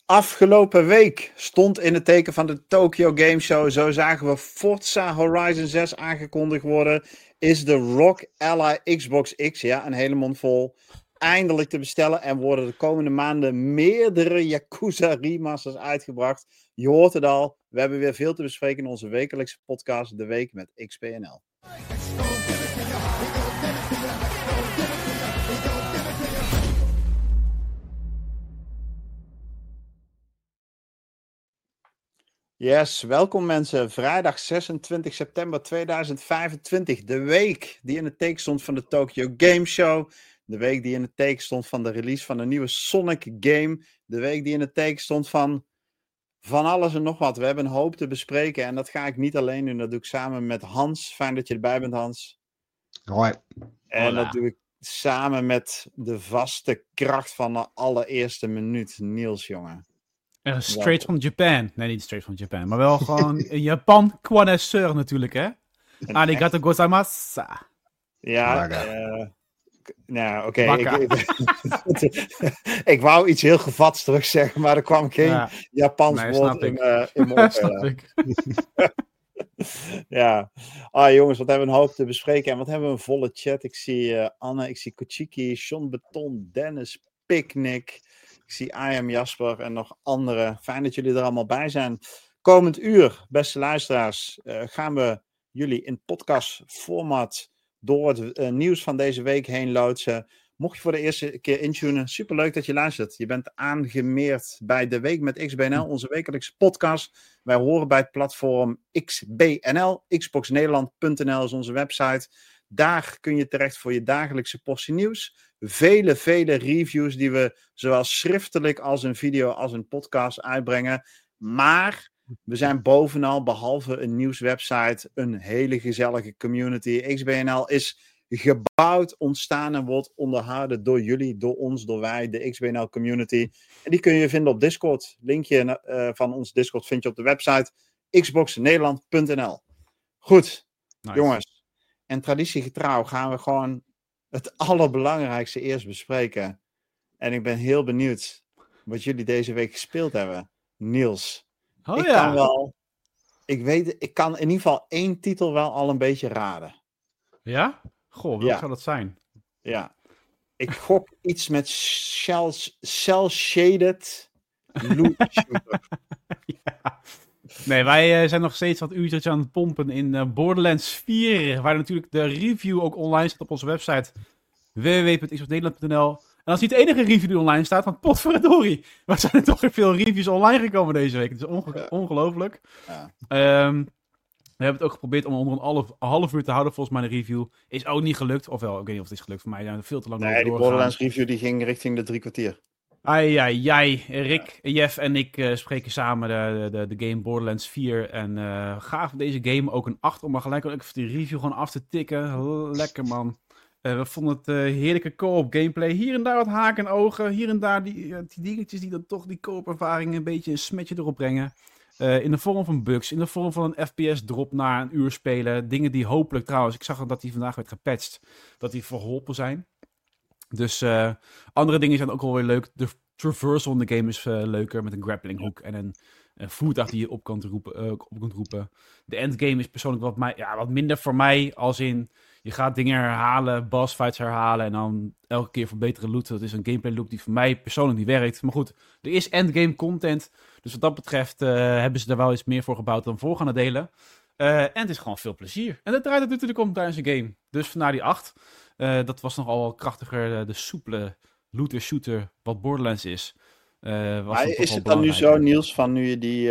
Afgelopen week stond in het teken van de Tokyo Game Show. Zo zagen we Forza Horizon 6 aangekondigd worden. Is de ROG Ally Xbox X, ja, een hele mond vol, eindelijk te bestellen. En worden de komende maanden meerdere Yakuza remasters uitgebracht. Je hoort het al, we hebben weer veel te bespreken in onze wekelijkse podcast De Week met XBNL. Yes, welkom mensen. Vrijdag 26 september 2025. De week die in het teken stond van de Tokyo Game Show. De week die in het teken stond van de release van een nieuwe Sonic game. De week die in het teken stond van alles en nog wat. We hebben een hoop te bespreken en dat ga ik niet alleen doen. Dat doe ik samen met Hans. Fijn dat je erbij bent, Hans. Hoi. En dat doe ik samen met de vaste kracht van de allereerste minuut. Niels, jongen. Straight from Japan. Nee, niet straight from Japan. Maar wel gewoon Japan connoisseur natuurlijk, hè? Arigato gozaimasu. Ja, nou, oké. Ik wou iets heel gevads terug zeggen, maar er kwam geen Japans woord in mijn op. Snap ik. Ja. Jongens, wat hebben we een hoop te bespreken. En wat hebben we een volle chat. Ik zie Anne, ik zie Kochiki, Sean Beton, Dennis, Picnic. Ik zie I Am Jasper en nog anderen. Fijn dat jullie er allemaal bij zijn. Komend uur, beste luisteraars, gaan we jullie in podcastformat door het nieuws van deze week heen loodsen. Mocht je voor de eerste keer intunen, superleuk dat je luistert. Je bent aangemeerd bij De Week met XBNL, onze wekelijkse podcast. Wij horen bij het platform XBNL. Xboxnederland.nl is onze website. Daar kun je terecht voor je dagelijkse portie nieuws. Vele reviews die we zowel schriftelijk als een video als een podcast uitbrengen. Maar we zijn bovenal, behalve een nieuwswebsite, een hele gezellige community. XBNL is gebouwd, ontstaan en wordt onderhouden door jullie, door ons, door wij, de XBNL community. En die kun je vinden op Discord. Linkje van ons Discord vind je op de website xboxnederland.nl. Goed, nice. Jongens. En traditiegetrouw gaan we gewoon het allerbelangrijkste eerst bespreken. En ik ben heel benieuwd wat jullie deze week gespeeld hebben. Niels. Ik kan in ieder geval één titel wel al een beetje raden. Ja? Goh, welk zou dat zijn? Ja. Ik gok iets met cel-shaded loot shooter. Ja. Nee, wij zijn nog steeds wat uurtjes aan het pompen in Borderlands 4. Waar natuurlijk de review ook online staat op onze website www.xboxnederland.nl. En dat is niet de enige review die online staat, want potverdorie. Er zijn er toch weer veel reviews online gekomen deze week. Het is ongelooflijk. Ja. We hebben het ook geprobeerd om onder een half uur te houden, volgens mij, de review. Is ook niet gelukt. Ofwel, ik weet niet of het is gelukt. Voor mij zijn we veel te lang doorgegaan. Die Borderlands review die ging richting de 3 kwartier. Jij, Rick, Jeff en ik spreken samen de game Borderlands 4. En gaven deze game ook een 8 om maar gelijk even die review gewoon af te tikken. Lekker, man. We vonden het heerlijke co-op gameplay. Hier en daar wat haken en ogen. Hier en daar die dingetjes die dan toch die co-op ervaring een beetje een smetje erop brengen. In de vorm van bugs, in de vorm van een FPS drop na een uur spelen. Dingen die hopelijk trouwens, ik zag dat die vandaag werd gepatcht, dat die verholpen zijn. Dus andere dingen zijn ook wel weer leuk. De traversal in de game is leuker met een grappling hook en een voertuig die je op kunt roepen. De endgame is persoonlijk wat minder voor mij, als in je gaat dingen herhalen, boss fights herhalen en dan elke keer verbeteren loot. Dat is een gameplay loop die voor mij persoonlijk niet werkt. Maar goed, er is endgame content. Dus wat dat betreft hebben ze er wel iets meer voor gebouwd dan voorgaande delen. En het is gewoon veel plezier. En dat draait het natuurlijk om tijdens een game. Dus vandaar die 8. Dat was nogal wel krachtiger, de soepele looter-shooter wat Borderlands is. Is het dan nu zo, Niels, van nu je die...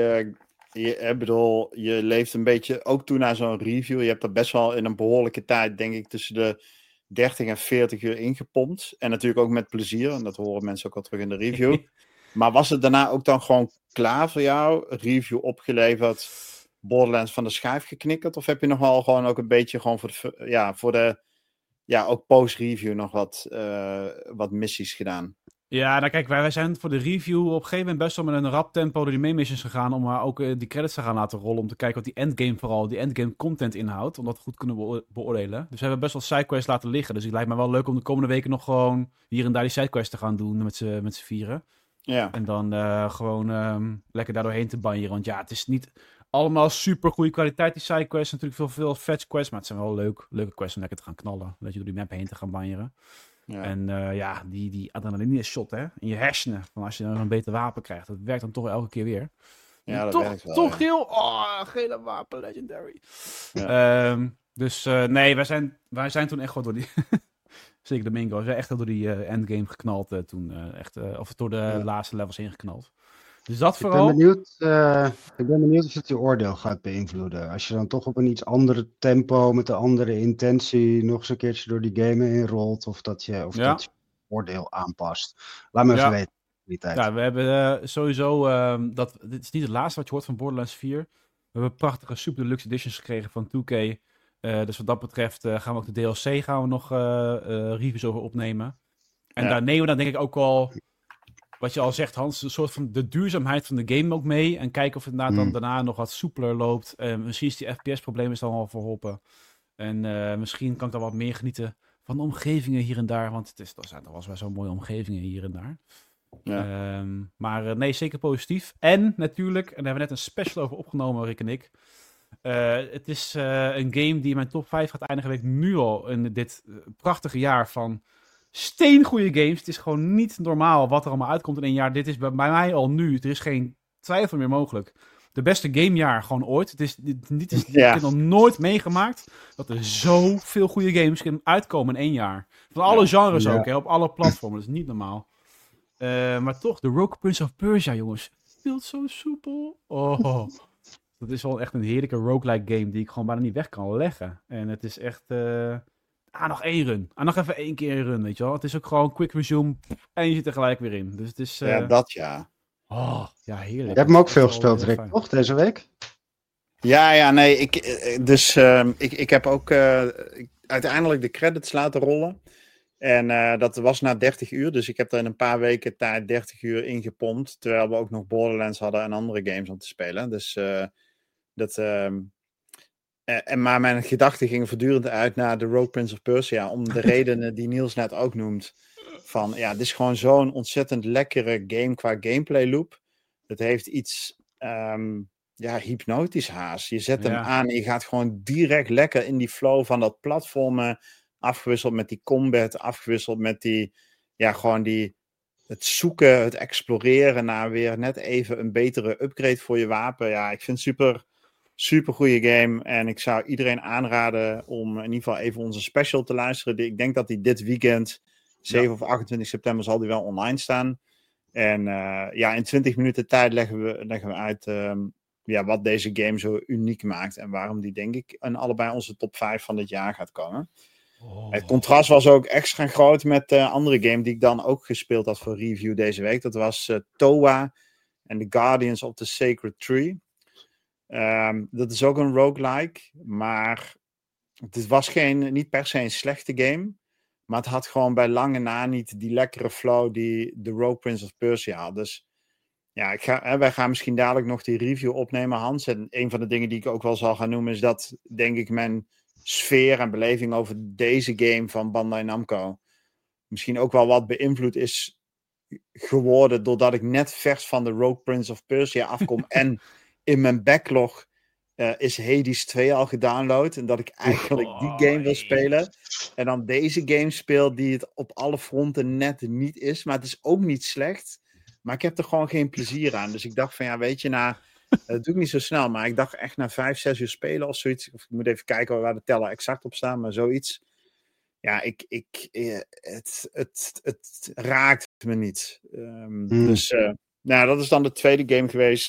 je leeft een beetje ook toe naar zo'n review. Je hebt er best wel in een behoorlijke tijd, denk ik, tussen de 30 en 40 uur ingepompt. En natuurlijk ook met plezier. En dat horen mensen ook wel terug in de review. Maar was het daarna ook dan gewoon klaar voor jou? Review opgeleverd, Borderlands van de schijf geknikkerd? Of heb je nog wel gewoon ook een beetje gewoon voor de ook post-review nog wat missies gedaan? Ja, nou kijk, wij zijn voor de review op een gegeven moment best wel met een rap tempo door die main missions gegaan, om ook die credits te gaan laten rollen, om te kijken wat die endgame content inhoudt, om dat goed te kunnen beoordelen. Dus we hebben best wel sidequests laten liggen, dus het lijkt me wel leuk om de komende weken nog gewoon hier en daar die sidequests te gaan doen met z'n vieren. Ja. En dan gewoon lekker daar doorheen te banjeren. Want ja, het is niet allemaal super goede kwaliteit, die sidequests. Natuurlijk veel fetch quests, maar het zijn wel leuke quests om lekker te gaan knallen. Dat je door die map heen te gaan banjeren. Ja. En die adrenaline shot hè, in je hersenen. Van als je dan een beter wapen krijgt. Dat werkt dan toch elke keer weer. Ja, dat toch, werkt wel. toch Ja. geel. Oh, gele wapen, legendary. Ja. Dus nee, wij zijn toen echt gewoon door die... Zeker de Mingo. We zijn echt door die endgame geknald toen. Of door de laatste levels heen geknald. Dus dat vooral... Ik ben benieuwd of het je oordeel gaat beïnvloeden. Als je dan toch op een iets andere tempo, met een andere intentie, nog eens een keertje door die game heen rolt. Of dat je oordeel aanpast. Laat me even weten. Die tijd. Ja, we hebben sowieso... dit is niet het laatste wat je hoort van Borderlands 4. We hebben prachtige Super Deluxe Editions gekregen van 2K. Dus wat dat betreft gaan we ook de DLC nog reviews over opnemen. En daar nemen we dan denk ik ook al... Wat je al zegt, Hans, een soort van de duurzaamheid van de game ook mee. En kijken of het dan daarna nog wat soepeler loopt. Misschien is die FPS-probleem dan al verholpen. En misschien kan ik dan wat meer genieten van de omgevingen hier en daar. Want er zijn toch wel zo'n mooie omgevingen hier en daar. Ja. Maar nee, zeker positief. En natuurlijk, en daar hebben we net een special over opgenomen, Rick en ik. Het is een game die in mijn top 5 gaat eindigen. Weet ik nu al in dit prachtige jaar van... steengoede games. Het is gewoon niet normaal wat er allemaal uitkomt in een jaar. Dit is bij mij al nu. Er is geen twijfel meer mogelijk. De beste gamejaar gewoon ooit. Ik heb nog nooit meegemaakt dat er zoveel goede games kunnen uitkomen in 1 jaar. Van alle genres ook, hè, op alle platformen. Dat is niet normaal. Maar toch, de Rogue Prince of Persia, jongens. Speelt zo soepel. Oh, dat is wel echt een heerlijke roguelike game die ik gewoon bijna niet weg kan leggen. En het is echt... nog 1 run. Nog even 1 keer een run, weet je wel. Het is ook gewoon quick resume en je zit er gelijk weer in. Dus het is... Oh, ja, heerlijk. Je hebt hem ook veel gespeeld, Rick, toch, deze week? Ja, nee. Ik heb ook uiteindelijk de credits laten rollen. En dat was na 30 uur. Dus ik heb er in een paar weken tijd 30 uur ingepompt. Terwijl we ook nog Borderlands hadden en andere games om te spelen. Dus maar mijn gedachten gingen voortdurend uit naar de Rogue Prince of Persia. Om de redenen die Niels net ook noemt. Van ja, het is gewoon zo'n ontzettend lekkere game qua gameplay loop. Het heeft iets hypnotisch haast. Je zet hem aan en je gaat gewoon direct lekker in die flow van dat platformen. Afgewisseld met die combat. Afgewisseld met het zoeken, het exploreren naar weer net even een betere upgrade voor je wapen. Ja, ik vind het super goede game. En ik zou iedereen aanraden om in ieder geval even onze special te luisteren. Ik denk dat die dit weekend, 7 of 28 september, zal die wel online staan. En in 20 minuten tijd leggen we uit wat deze game zo uniek maakt. En waarom die, denk ik, in allebei onze top 5 van dit jaar gaat komen. Oh. Het contrast was ook extra groot met de andere game die ik dan ook gespeeld had voor review deze week. Dat was Towa en The Guardians of the Sacred Tree. Dat is ook een roguelike, maar het was niet per se een slechte game, maar het had gewoon bij lange na niet die lekkere flow die de Rogue Prince of Persia had. Dus ja, wij gaan misschien dadelijk nog die review opnemen, Hans. En een van de dingen die ik ook wel zal gaan noemen is dat, denk ik, mijn sfeer en beleving over deze game van Bandai Namco misschien ook wel wat beïnvloed is geworden doordat ik net vers van de Rogue Prince of Persia afkom en in mijn backlog is Hades 2 al gedownload. En dat ik eigenlijk die game wil spelen. En dan deze game speel die het op alle fronten net niet is. Maar het is ook niet slecht. Maar ik heb er gewoon geen plezier aan. Dus ik dacht van weet je, dat doe ik niet zo snel. Maar ik dacht echt na 5, 6 uur spelen of zoiets. Of ik moet even kijken waar de teller exact op staat. Maar zoiets. Ja, het raakt me niet. Dus dat is dan de tweede game geweest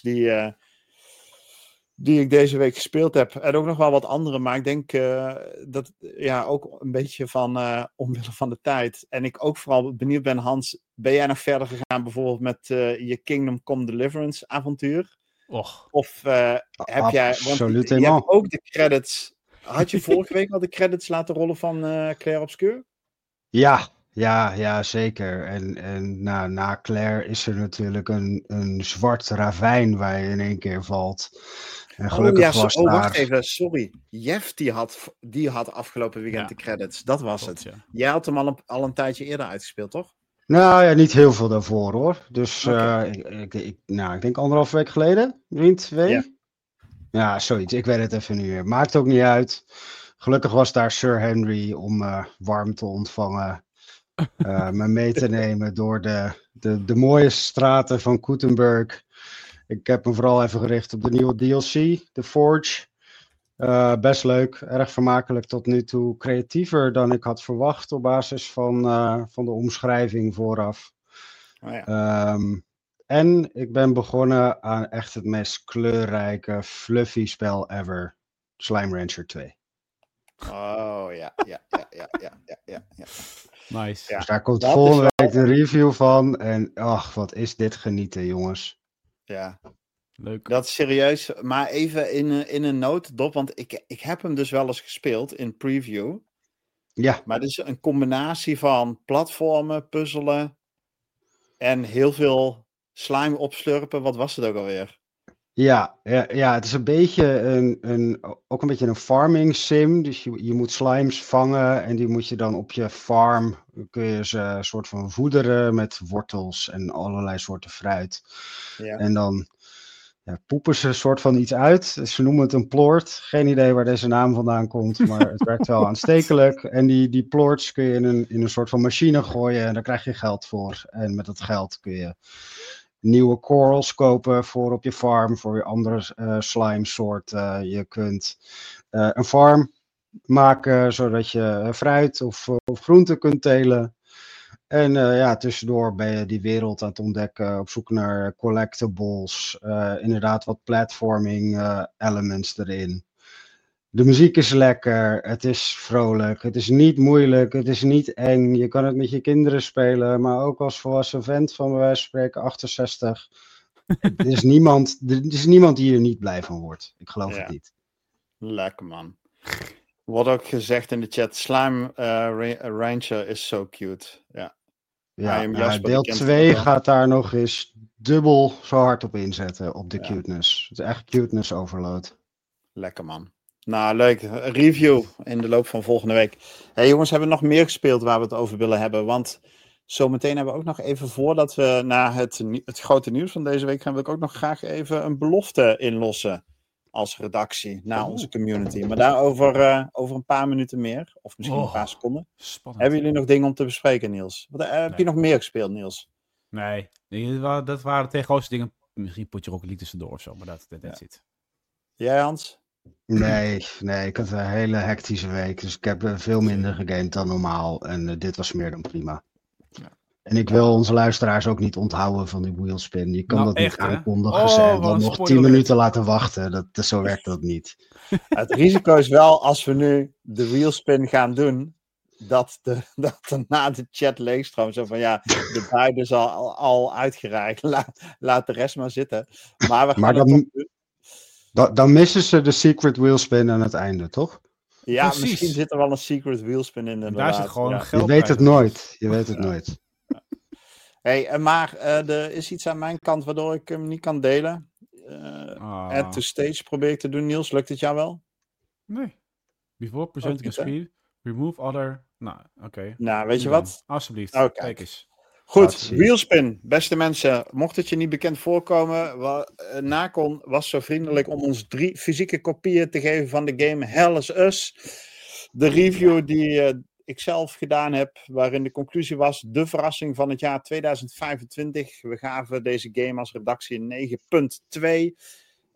die ik deze week gespeeld heb. En ook nog wel wat andere, maar ik denk dat ook een beetje van omwille van de tijd. En ik ook vooral benieuwd ben, Hans, ben jij nog verder gegaan bijvoorbeeld met je Kingdom Come Deliverance avontuur? Och. Of heb jij... Want je hebt ook de credits... Had je vorige week al de credits laten rollen van Claire Obscure? Ja, zeker. En na Claire is er natuurlijk een zwart ravijn waar je in één keer valt. En gelukkig was daar... wacht even, sorry. Jeff die had afgelopen weekend de credits. Dat was het. Ja. Jij had hem al een tijdje eerder uitgespeeld, toch? Nou ja, niet heel veel daarvoor hoor. Dus Oké. ik denk 1,5 week geleden. Misschien 2. Ja. Ja, zoiets. Ik weet het even niet meer. Maakt ook niet uit. Gelukkig was daar Sir Henry om warm te ontvangen. Me mee te nemen door de mooie straten van Gutenberg. Ik heb me vooral even gericht op de nieuwe DLC, The Forge. Best leuk, erg vermakelijk tot nu toe. Creatiever dan ik had verwacht op basis van de omschrijving vooraf. Oh, ja. En ik ben begonnen aan echt het meest kleurrijke, fluffy spel ever. Slime Rancher 2. Oh, ja. Nice. Ja. Dus daar komt Dat volgende is week een review van. En ach, wat is dit genieten, jongens. Ja, Leuk. dat is serieus. Maar even in een notendop, want ik heb hem dus wel eens gespeeld in preview. Ja, Maar het is een combinatie van platformen, puzzelen en heel veel slime opslurpen. Wat was het ook alweer? ja, het is een beetje ook een beetje een farming sim. Dus je moet slimes vangen en die moet je dan op je farm, kun je ze een soort van voederen met wortels en allerlei soorten fruit. Ja. En dan poepen ze een soort van iets uit. Ze noemen het een plort. Geen idee waar deze naam vandaan komt, maar het werkt wel aanstekelijk. En die plorts kun je in een soort van machine gooien en daar krijg je geld voor. En met dat geld kun je nieuwe corals kopen voor op je farm, voor je andere slime soorten. Je kunt een farm maken zodat je fruit of groenten kunt telen. En tussendoor ben je die wereld aan het ontdekken, op zoek naar collectibles, inderdaad wat platforming elements erin. De muziek is lekker, het is vrolijk, het is niet moeilijk, het is niet eng. Je kan het met je kinderen spelen, maar ook als volwassen vent van bij wijze van spreken 68. Er is niemand die er niet blij van wordt. Ik geloof het niet. Lekker man. Wordt ook gezegd in de chat, Slime Rancher is so cute. Ja. Ja, deel 2 gaat daar nog eens dubbel zo hard op inzetten, op de cuteness. Het is echt cuteness overload. Lekker man. Nou, leuk. Een review in de loop van volgende week. Hey jongens, hebben we nog meer gespeeld waar we het over willen hebben? Want zometeen hebben we ook nog even, voordat we naar het grote nieuws van deze week gaan, wil ik ook nog graag even een belofte inlossen als redactie naar onze community. Maar daarover over een paar minuten meer. Of misschien een paar seconden. Spannend. Hebben jullie nog dingen om te bespreken, Niels? Heb je nog meer gespeeld, Niels? Nee, dat waren de twee grootste dingen. Misschien Potje Rocket League tussendoor of zo, maar that's it. Jij, Hans? Nee, ik had een hele hectische week. Dus ik heb veel minder gegamed dan normaal. En dit was meer dan prima. Ja. En ik wil onze luisteraars ook niet onthouden van die wheelspin. Je kan dat niet aankondigen en dan nog 10 minuten laten wachten. Zo werkt dat niet. Het risico is wel, als we nu de wheelspin gaan doen, dat er na de chat leegstroomt. Zo van ja, de buiten is al uitgereikt. Laat de rest maar zitten. Maar we gaan het toch doen. Dan missen ze de secret wheelspin aan het einde, toch? Ja, precies. Misschien zit er wel een secret wheelspin in. Daar zit gewoon geld. Je weet het nooit. Je weet het nooit. Hey, maar er is iets aan mijn kant waardoor ik hem niet kan delen. Add to stage probeer ik te doen. Niels, lukt het jou wel? Nee. Before presenting a screen, remove other... Nou, oké. Nou, weet je wat? Alsjeblieft, kijk eens. Goed, wheelspin. Beste mensen, mocht het je niet bekend voorkomen, Nacon was zo vriendelijk om ons 3 fysieke kopieën te geven van de game Hell is Us. De review die ik zelf gedaan heb, waarin de conclusie was, de verrassing van het jaar 2025. We gaven deze game als redactie een 9.2.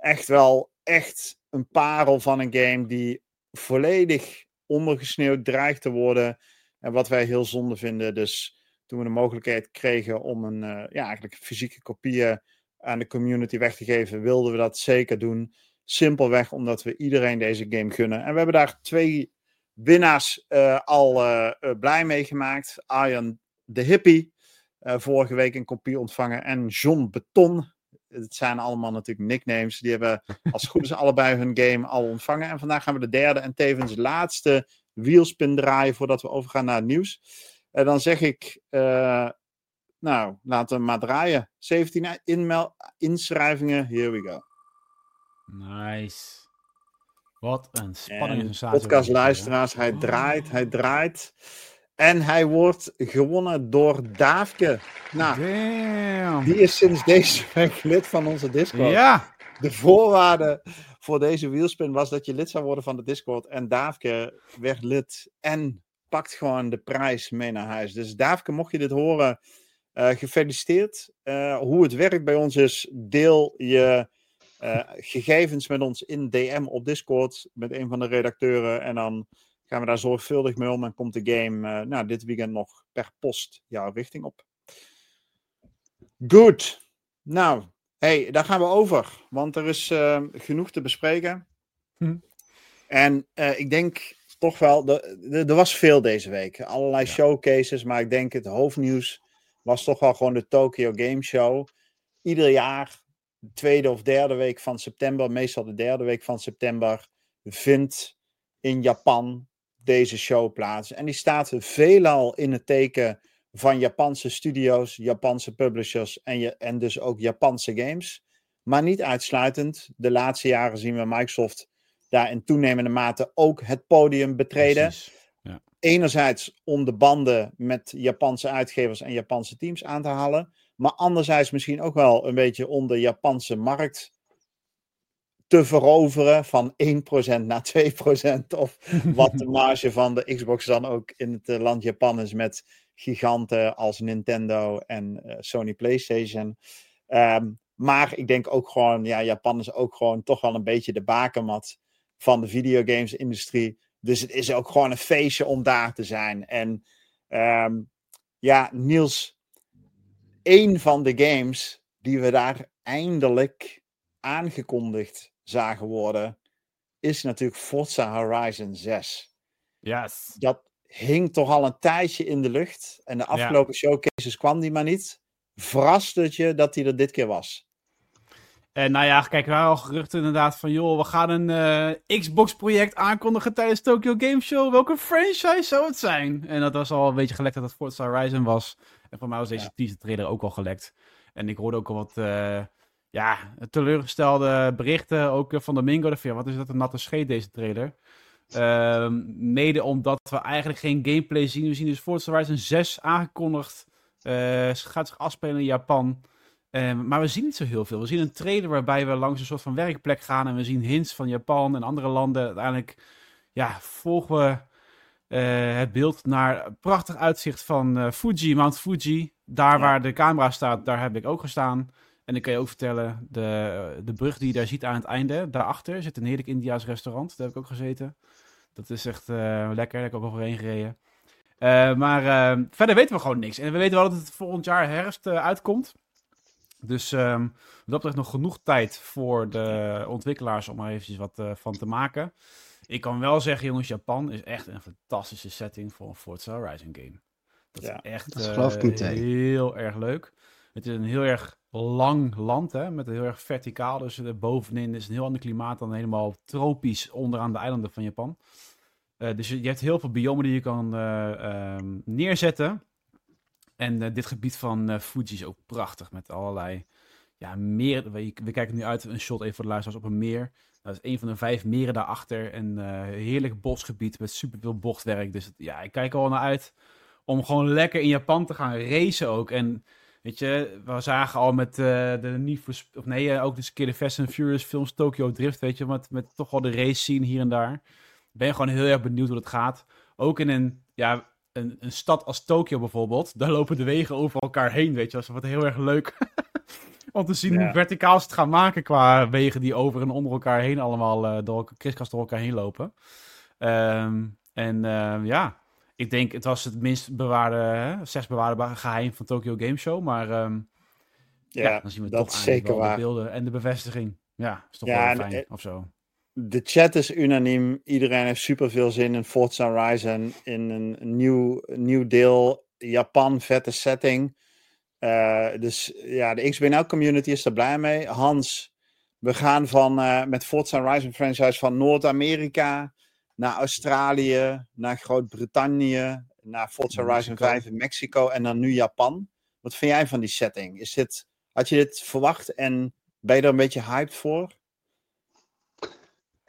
Echt een parel van een game die volledig ondergesneeuwd dreigt te worden. En wat wij heel zonde vinden. Dus toen we de mogelijkheid kregen om eigenlijk fysieke kopieën aan de community weg te geven, wilden we dat zeker doen. Simpelweg omdat we iedereen deze game gunnen. En we hebben daar 2 winnaars al blij mee gemaakt. Arjan de Hippie, vorige week een kopie ontvangen. En John Beton. Het zijn allemaal natuurlijk nicknames. Die hebben als het goed is allebei hun game al ontvangen. En vandaag gaan we de derde en tevens laatste wheelspin draaien voordat we overgaan naar het nieuws. En dan zeg ik, laten we maar draaien. 17 inschrijvingen, here we go. Nice. Wat een spannende sensatie. Podcastluisteraars, hij draait. En hij wordt gewonnen door Daafke. Nou, Damn. die is sinds deze week lid van onze Discord. Ja. De voorwaarde voor deze wielspin was dat je lid zou worden van de Discord. En Daafke werd lid en pakt gewoon de prijs mee naar huis. Dus Daafke, mocht je dit horen, gefeliciteerd. Hoe het werkt bij ons is, deel je gegevens met ons in DM op Discord met een van de redacteuren. En dan gaan we daar zorgvuldig mee om en komt de game dit weekend nog per post jouw richting op. Goed. Nou, hey, daar gaan we over. Want er is genoeg te bespreken. En ik denk toch wel, er was veel deze week. Allerlei showcases, maar ik denk het hoofdnieuws was toch wel gewoon de Tokyo Game Show. Ieder jaar, de tweede of derde week van september, meestal de derde week van september, vindt in Japan deze show plaats. En die staat veelal in het teken van Japanse studio's, Japanse publishers en dus ook Japanse games. Maar niet uitsluitend. De laatste jaren zien we Microsoft daar in toenemende mate ook het podium betreden. Ja. Enerzijds om de banden met Japanse uitgevers en Japanse teams aan te halen. Maar anderzijds misschien ook wel een beetje om de Japanse markt te veroveren van 1% naar 2%. Of wat de marge van de Xbox dan ook in het land Japan is met giganten als Nintendo en Sony PlayStation. Maar ik denk ook gewoon, Japan is ook gewoon toch wel een beetje de bakermat van de videogames-industrie. Dus het is ook gewoon een feestje om daar te zijn. En Niels, één van de games die we daar eindelijk aangekondigd zagen worden, is natuurlijk Forza Horizon 6. Yes. Dat hing toch al een tijdje in de lucht. En de afgelopen showcases kwam die maar niet. Verraste het je dat hij er dit keer was? En kijk, er waren al geruchten inderdaad van, joh, we gaan een Xbox-project aankondigen tijdens Tokyo Game Show. Welke franchise zou het zijn? En dat was al een beetje gelekt dat het Forza Horizon was. En voor mij was deze teaser trailer ook al gelekt. En ik hoorde ook al wat teleurgestelde berichten, ook van Domingo. Wat is dat een natte scheet, deze trailer? Mede omdat we eigenlijk geen gameplay zien. We zien dus Forza Horizon 6 aangekondigd. Gaat zich afspelen in Japan. Maar we zien niet zo heel veel. We zien een trailer waarbij we langs een soort van werkplek gaan. En we zien hints van Japan en andere landen. Uiteindelijk volgen we het beeld naar een prachtig uitzicht van Fuji, Mount Fuji. Daar waar de camera staat, daar heb ik ook gestaan. En ik kan je ook vertellen, de brug die je daar ziet aan het einde, daarachter zit een heerlijk Indiaas restaurant. Daar heb ik ook gezeten. Dat is echt lekker. Daar heb ik ook overheen gereden. Maar verder weten we gewoon niks. En we weten wel dat het volgend jaar herfst uitkomt. Dus wat dat betreft nog genoeg tijd voor de ontwikkelaars om er eventjes wat van te maken. Ik kan wel zeggen, jongens, Japan is echt een fantastische setting voor een Forza Horizon game. Dat is echt dat geloof ik meteen. Heel erg leuk. Het is een heel erg lang land, hè, met een heel erg verticaal. Dus bovenin is een heel ander klimaat dan helemaal tropisch onderaan de eilanden van Japan. Dus je hebt heel veel biomen die je kan neerzetten. En dit gebied van Fuji is ook prachtig met allerlei meren. We kijken nu uit een shot even voor de luisteraars op een meer. Dat is een van de 5 meren daarachter. En heerlijk bosgebied met superveel bochtwerk. Dus ik kijk er al naar uit om gewoon lekker in Japan te gaan racen ook. En weet je, we zagen al met ook dus een keer de Fast and Furious films Tokyo Drift, weet je, met toch wel de race scene hier en daar. Ben je gewoon heel erg benieuwd hoe dat gaat. Ook in een stad als Tokyo bijvoorbeeld, daar lopen de wegen over elkaar heen, weet je. Dat wordt heel erg leuk om te zien hoe verticaal ze het gaan maken qua wegen die over en onder elkaar heen allemaal kriskras door elkaar heen lopen. Ik denk het was het minst bewaarde, 6 bewaarde geheim van Tokyo Game Show, maar dan zien we dat toch is zeker wel waar. de beelden en de bevestiging. Ja, is toch wel fijn of zo. De chat is unaniem. Iedereen heeft super veel zin in Forza Horizon. In een nieuw deel. Japan, vette setting. Dus de XBNL community is er blij mee. Hans, we gaan met Forza Horizon franchise van Noord-Amerika naar Australië, naar Groot-Brittannië, naar Forza Horizon 5 in Mexico en dan nu Japan. Wat vind jij van die setting? Had je dit verwacht en ben je er een beetje hyped voor?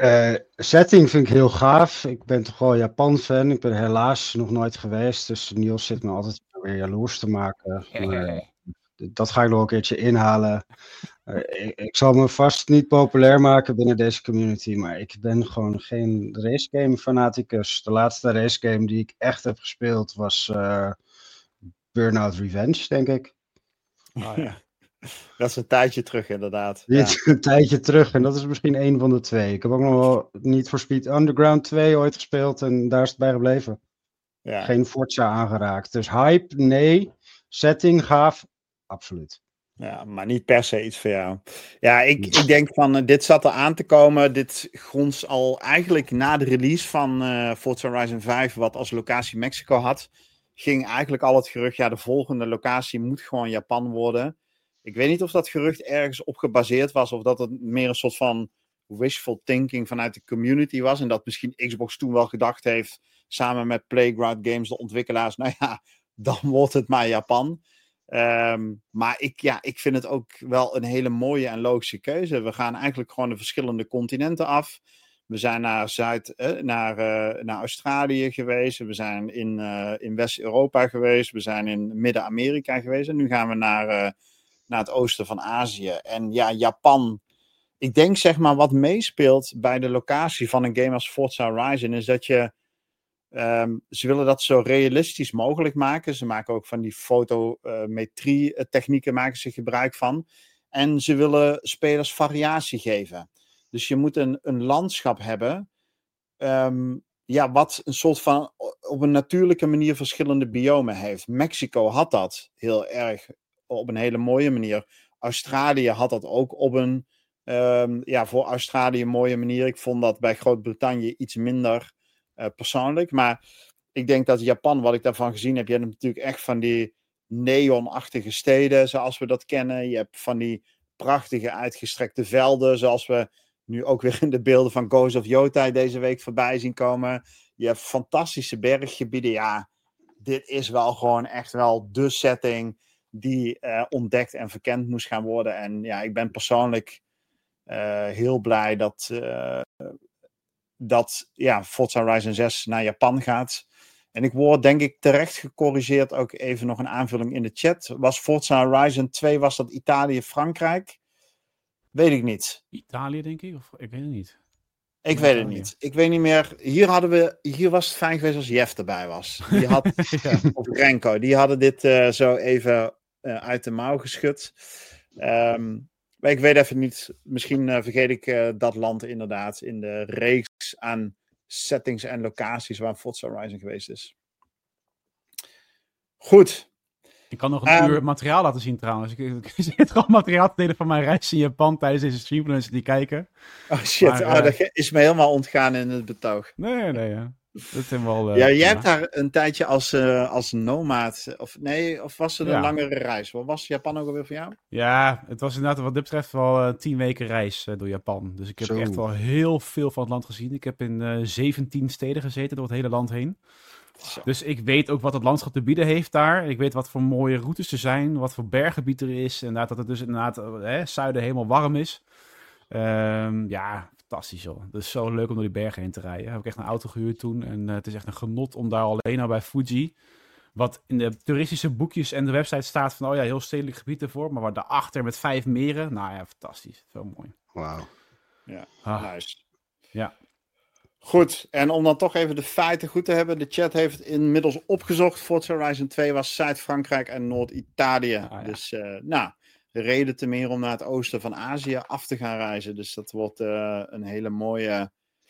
Setting vind ik heel gaaf. Ik ben toch wel Japan-fan. Ik ben helaas nog nooit geweest. Dus Niels zit me altijd weer jaloers te maken. Maar dat ga ik nog een keertje inhalen. Ik zal me vast niet populair maken binnen deze community. Maar ik ben gewoon geen racegame fanaticus. De laatste racegame die ik echt heb gespeeld was Burnout Revenge, denk ik. Oh, ja. Dat is een tijdje terug, inderdaad. Die Ja. is een tijdje terug en dat is misschien één van de twee. Ik heb ook nog wel Need for Speed Underground 2 ooit gespeeld en daar is het bij gebleven. Ja. Geen Forza aangeraakt. Dus hype, nee. Setting, gaaf, absoluut. Ja, maar niet per se iets voor jou. Ja, ik denk van, dit zat er aan te komen. Dit gons al eigenlijk na de release van Forza Horizon 5, wat als locatie Mexico had, ging eigenlijk al het gerucht, ja, de volgende locatie moet gewoon Japan worden. Ik weet niet of dat gerucht ergens op gebaseerd was, of dat het meer een soort van wishful thinking vanuit de community was, en dat misschien Xbox toen wel gedacht heeft, samen met Playground Games, de ontwikkelaars, nou ja, dan wordt het maar Japan. Maar ik vind het ook wel een hele mooie en logische keuze. We gaan eigenlijk gewoon de verschillende continenten af. We zijn naar Australië geweest. We zijn in West-Europa geweest. We zijn in Midden-Amerika geweest. En nu gaan we naar het oosten van Azië. En ja, Japan. Ik denk zeg maar wat meespeelt bij de locatie van een game als Forza Horizon is dat je... ze willen dat zo realistisch mogelijk maken. Ze maken ook van die fotometrie technieken maken ze gebruik van. En ze willen spelers variatie geven. Dus je moet een landschap hebben. Wat een soort van op een natuurlijke manier verschillende biomen heeft. Mexico had dat heel erg op een hele mooie manier. Australië had dat ook op een voor Australië een mooie manier. Ik vond dat bij Groot-Brittannië iets minder persoonlijk. Maar ik denk dat Japan, wat ik daarvan gezien heb, je hebt natuurlijk echt van die neonachtige steden zoals we dat kennen. Je hebt van die prachtige uitgestrekte velden zoals we nu ook weer in de beelden van Ghost of Yotai deze week voorbij zien komen. Je hebt fantastische berggebieden. Ja, dit is wel gewoon echt wel de setting die ontdekt en verkend moest gaan worden. En ja, ik ben persoonlijk heel blij dat Forza Horizon 6 naar Japan gaat. En ik word denk ik terecht gecorrigeerd, ook even nog een aanvulling in de chat. Was Forza Horizon 2, was dat Italië, Frankrijk? Weet ik niet. Italië, denk ik? Of ik weet het niet. Ik weet het niet. Ik weet niet meer. Hier was het fijn geweest als Jeff erbij was. Die had, of Renko, die hadden dit zo even uit de mouw geschud. Maar ik weet even niet. Misschien vergeet ik dat land inderdaad in de reeks aan settings en locaties waar Forza Horizon geweest is. Goed. Ik kan nog een uur materiaal laten zien trouwens. Ik zit gewoon materiaal te delen van mijn reis in Japan tijdens deze stream. Voor mensen die kijken. Oh shit, dat is me helemaal ontgaan in het betoog. Nee. Ja. Dat zijn wel, jij hebt daar een tijdje als nomaad, of was het een langere reis? Wat was Japan ook alweer voor jou? Ja, het was inderdaad wat dit betreft wel 10 weken reis door Japan. Dus ik heb echt wel heel veel van het land gezien. Ik heb in 17 steden gezeten door het hele land heen. Zo. Dus ik weet ook wat het landschap te bieden heeft daar. Ik weet wat voor mooie routes er zijn, wat voor berggebied er is. En dat het dus inderdaad zuiden helemaal warm is. Fantastisch joh. Het is zo leuk om door die bergen heen te rijden. Heb ik echt een auto gehuurd toen. En het is echt een genot om daar alleen al bij Fuji. Wat in de toeristische boekjes en de website staat van, heel stedelijk gebied ervoor. Maar waar daarachter met 5 meren. Nou ja, fantastisch. Zo mooi. Wauw. Ja, nice. Ja. Goed, en om dan toch even de feiten goed te hebben. De chat heeft het inmiddels opgezocht. Forza Horizon 2 was Zuid-Frankrijk en Noord-Italië. Dus reden te meer om naar het oosten van Azië af te gaan reizen. Dus dat wordt een hele mooie...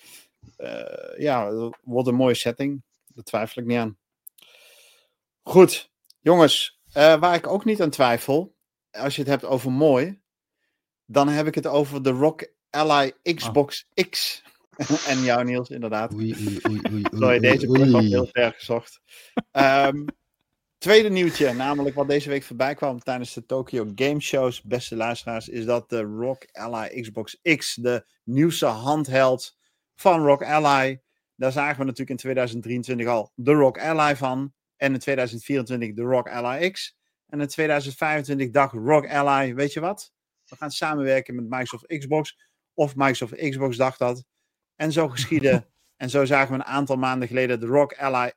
wordt een mooie setting. Daar twijfel ik niet aan. Goed, jongens. Waar ik ook niet aan twijfel, als je het hebt over mooi, dan heb ik het over de ROG Ally Xbox X. En jou, Niels, inderdaad. Sorry, deze plek was heel ver gezocht. Tweede nieuwtje, namelijk wat deze week voorbij kwam tijdens de Tokyo Game Shows, beste luisteraars, is dat de ROG Ally Xbox X, de nieuwste handheld van ROG Ally, daar zagen we natuurlijk in 2023 al de ROG Ally van, en in 2024 de ROG Ally X, en in 2025 dacht ROG Ally, weet je wat? We gaan samenwerken met Microsoft Xbox, of Microsoft Xbox dacht dat. En zo geschiedde, en zo zagen we een aantal maanden geleden de ROG Ally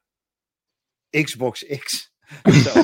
Xbox X. Zo,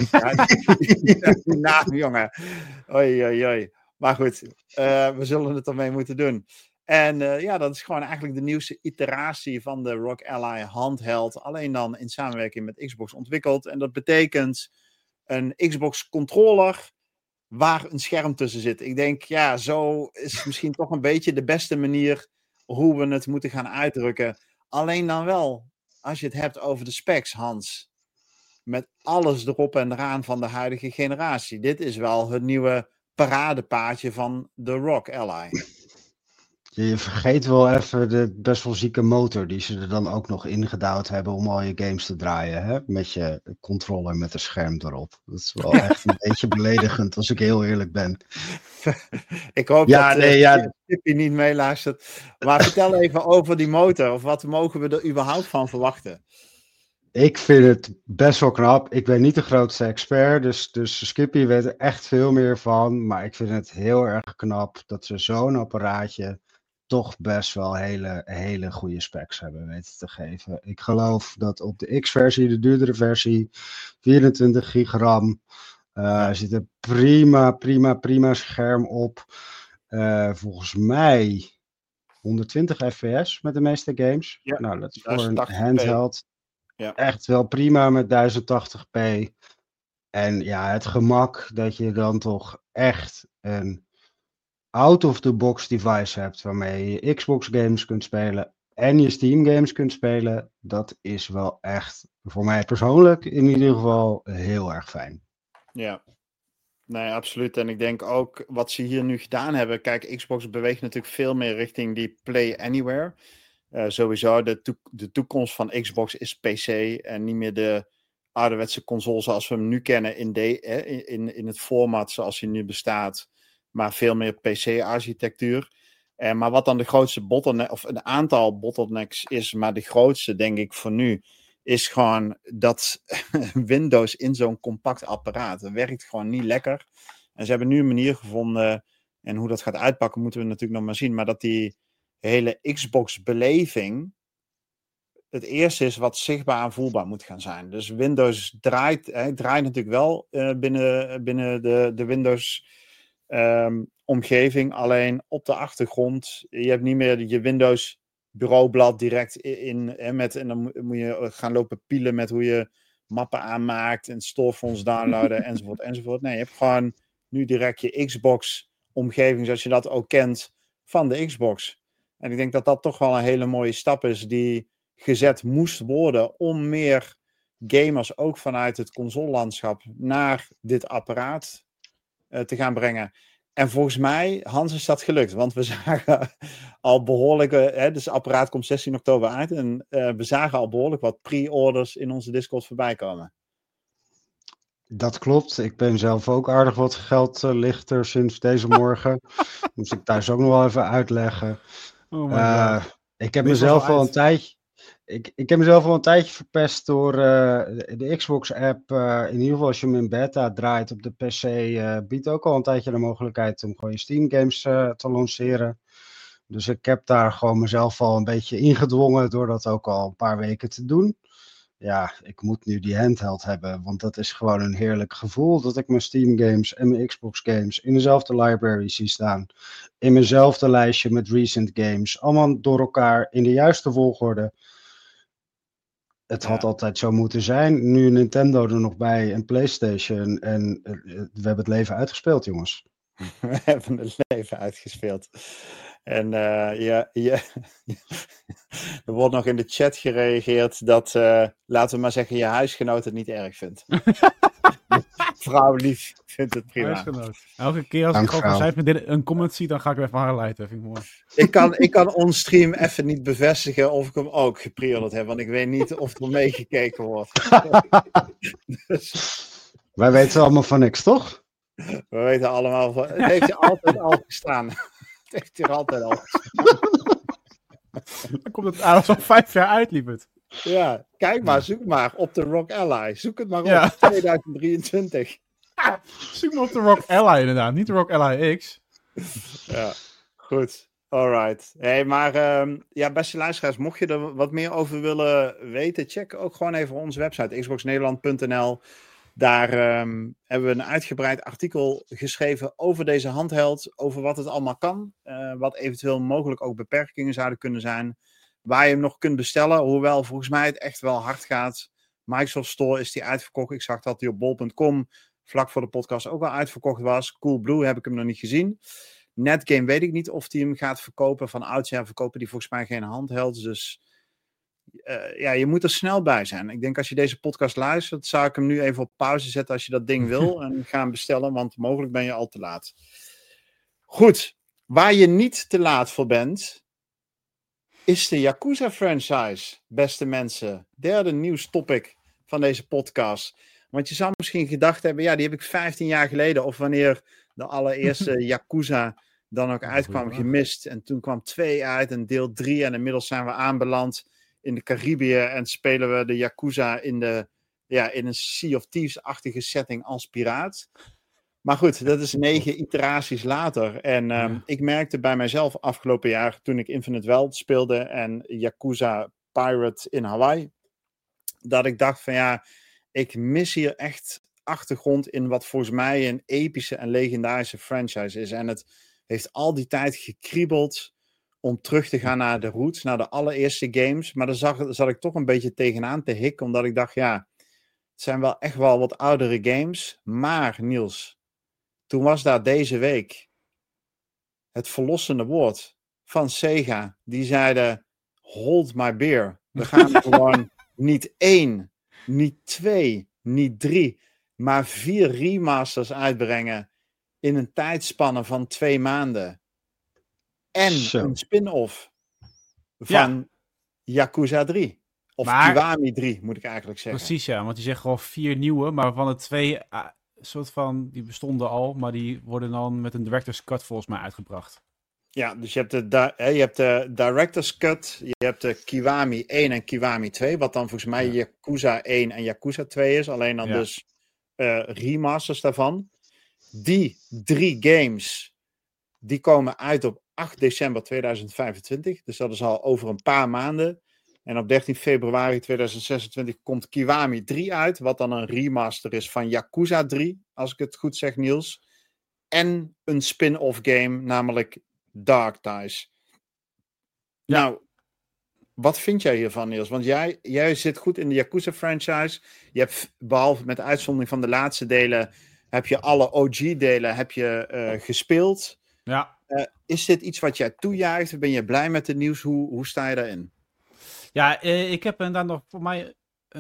die naam, jongen. Oei, oei, oei. Maar goed, we zullen het ermee moeten doen. En dat is gewoon eigenlijk de nieuwste iteratie van de ROG Ally handheld. Alleen dan in samenwerking met Xbox ontwikkeld. En dat betekent een Xbox controller waar een scherm tussen zit. Ik denk, zo is misschien toch een beetje de beste manier hoe we het moeten gaan uitdrukken. Alleen dan wel, als je het hebt over de specs, Hans. Met alles erop en eraan van de huidige generatie. Dit is wel het nieuwe paradepaadje van de ROG Ally. Je vergeet wel even de best wel zieke motor die ze er dan ook nog ingedouwd hebben om al je games te draaien. Hè? Met je controller met een scherm erop. Dat is wel echt een beetje beledigend als ik heel eerlijk ben. Ik hoop dat Tippy niet meeluistert. Maar vertel even over die motor. Of wat mogen we er überhaupt van verwachten? Ik vind het best wel knap. Ik ben niet de grootste expert, dus Skippy weet er echt veel meer van. Maar ik vind het heel erg knap dat ze zo'n apparaatje toch best wel hele goede specs hebben weten te geven. Ik geloof dat op de X-versie, de duurdere versie, 24 gig RAM. Er zit een prima scherm op. Volgens mij 120 fps met de meeste games. Ja, nou, dat is voor een 1080p. handheld echt wel prima met 1080p. En het gemak dat je dan toch echt een out-of-the-box device hebt waarmee je Xbox games kunt spelen en je Steam games kunt spelen, dat is wel echt voor mij persoonlijk in ieder geval heel erg fijn. Ja, nee, absoluut. En ik denk ook wat ze hier nu gedaan hebben, kijk, Xbox beweegt natuurlijk veel meer richting die Play Anywhere. Sowieso, de toekomst van Xbox is PC en niet meer de ouderwetse console zoals we hem nu kennen in het format zoals hij nu bestaat. Maar veel meer PC-architectuur. Maar wat dan de grootste bottleneck, of een aantal bottlenecks is, maar de grootste denk ik voor nu, is gewoon dat Windows in zo'n compact apparaat, dat werkt gewoon niet lekker. En ze hebben nu een manier gevonden, en hoe dat gaat uitpakken moeten we natuurlijk nog maar zien, maar dat die hele Xbox-beleving het eerste is wat zichtbaar en voelbaar moet gaan zijn. Dus Windows draait natuurlijk wel binnen de Windows omgeving, alleen op de achtergrond. Je hebt niet meer je Windows bureaublad direct in en dan moet je gaan lopen pielen met hoe je mappen aanmaakt en storefonts downloaden enzovoort. Nee, je hebt gewoon nu direct je Xbox omgeving zoals je dat ook kent van de Xbox. En ik denk dat dat toch wel een hele mooie stap is die gezet moest worden om meer gamers ook vanuit het consolelandschap naar dit apparaat te gaan brengen. En volgens mij, Hans, is dat gelukt. Want we zagen al behoorlijk... dus het apparaat komt 16 oktober uit. En we zagen al behoorlijk wat pre-orders in onze Discord voorbij komen. Dat klopt. Ik ben zelf ook aardig wat geld lichter sinds deze morgen. Moest ik thuis ook nog wel even uitleggen. Ik heb mezelf al een tijdje... Ik heb mezelf al een tijdje verpest door de Xbox-app. In ieder geval als je hem in beta draait op de PC, biedt ook al een tijdje de mogelijkheid om gewoon je Steam-games te lanceren. Dus ik heb daar gewoon mezelf al een beetje ingedwongen door dat ook al een paar weken te doen. Ja, ik moet nu die handheld hebben, want dat is gewoon een heerlijk gevoel dat ik mijn Steam-games en mijn Xbox-games in dezelfde library zie staan. In mijnzelfde lijstje met recent games, allemaal door elkaar in de juiste volgorde. Het had altijd zo moeten zijn. Nu Nintendo er nog bij en PlayStation. En we hebben het leven uitgespeeld, jongens. We hebben het leven uitgespeeld. En er wordt nog in de chat gereageerd dat, laten we maar zeggen, je huisgenoot het niet erg vindt. Vrouw lief vindt het prima. Huisgenoot. Elke keer als ik gewoon een comment zie, dan ga ik hem even highlighten. Vind ik mooi. Ik kan onstream even niet bevestigen of ik hem ook gepreorderd heb, want ik weet niet of er meegekeken wordt. Wij weten allemaal van niks, toch? We weten allemaal van... Het heeft er altijd al gestaan. Het heeft er altijd al gestaan. Dan komt het al 5 jaar uit, lieverd. Ja, kijk maar, zoek maar op de ROG Ally. Zoek het maar op, 2023. Zoek maar op de ROG Ally inderdaad, niet de ROG Ally X. Ja, goed. Alright. Hey, maar beste luisteraars, mocht je er wat meer over willen weten, check ook gewoon even onze website, xboxnederland.nl. Daar hebben we een uitgebreid artikel geschreven over deze handheld, over wat het allemaal kan, wat eventueel mogelijk ook beperkingen zouden kunnen zijn, waar je hem nog kunt bestellen, hoewel volgens mij het echt wel hard gaat. Microsoft Store is die uitverkocht. Ik zag dat die op bol.com vlak voor de podcast ook al uitverkocht was. Coolblue heb ik hem nog niet gezien. Netgame weet ik niet of die hem gaat verkopen. Van oudsher verkopen die volgens mij geen handhelds. Dus je moet er snel bij zijn. Ik denk als je deze podcast luistert, zou ik hem nu even op pauze zetten als je dat ding wil. En gaan bestellen, want mogelijk ben je al te laat. Goed, waar je niet te laat voor bent, is de Yakuza franchise, beste mensen. Derde nieuwstopic van deze podcast. Want je zou misschien gedacht hebben, ja, die heb ik 15 jaar geleden, of wanneer de allereerste Yakuza dan ook uitkwam, gemist. En toen kwam 2 uit en deel 3 en inmiddels zijn we aanbeland in de Caribië en spelen we de Yakuza in een Sea of Thieves-achtige setting als piraat. Maar goed, dat is 9 iteraties later. En ik merkte bij mijzelf afgelopen jaar, toen ik Infinite Wealth speelde en Yakuza Pirate in Hawaii, dat ik dacht van ja, ik mis hier echt achtergrond in wat volgens mij een epische en legendarische franchise is. En het heeft al die tijd gekriebeld om terug te gaan naar de roots, naar de allereerste games. Maar daar zat ik toch een beetje tegenaan te hikken, omdat ik dacht, ja, het zijn wel echt wel wat oudere games. Maar Niels, toen was daar deze week het verlossende woord van Sega. Die zeiden, hold my beer. We gaan gewoon niet 1, niet 2, niet 3, maar 4 remasters uitbrengen in een tijdspanne van 2 maanden. En een spin-off van Yakuza 3. Of Kiwami 3, moet ik eigenlijk zeggen. Precies, ja. Want die zegt gewoon 4 nieuwe, maar van de 2... soort van, die bestonden al, maar die worden dan met een director's cut volgens mij uitgebracht. Ja, dus je hebt de director's cut, je hebt de Kiwami 1 en Kiwami 2, wat dan volgens mij Yakuza 1 en Yakuza 2 is, alleen dan dus remasters daarvan. Die 3 games, die komen uit op 8 december 2025, dus dat is al over een paar maanden. En op 13 februari 2026 komt Kiwami 3 uit, wat dan een remaster is van Yakuza 3, als ik het goed zeg, Niels. En een spin-off game, namelijk Dark Ties. Ja. Nou, wat vind jij hiervan, Niels? Want jij zit goed in de Yakuza franchise. Je hebt, behalve met uitzondering van de laatste delen, heb je alle OG-delen gespeeld. Ja. Is dit iets wat jij toejuicht? Ben je blij met het nieuws? Hoe sta je daarin? Ja, ik heb inderdaad nog voor mij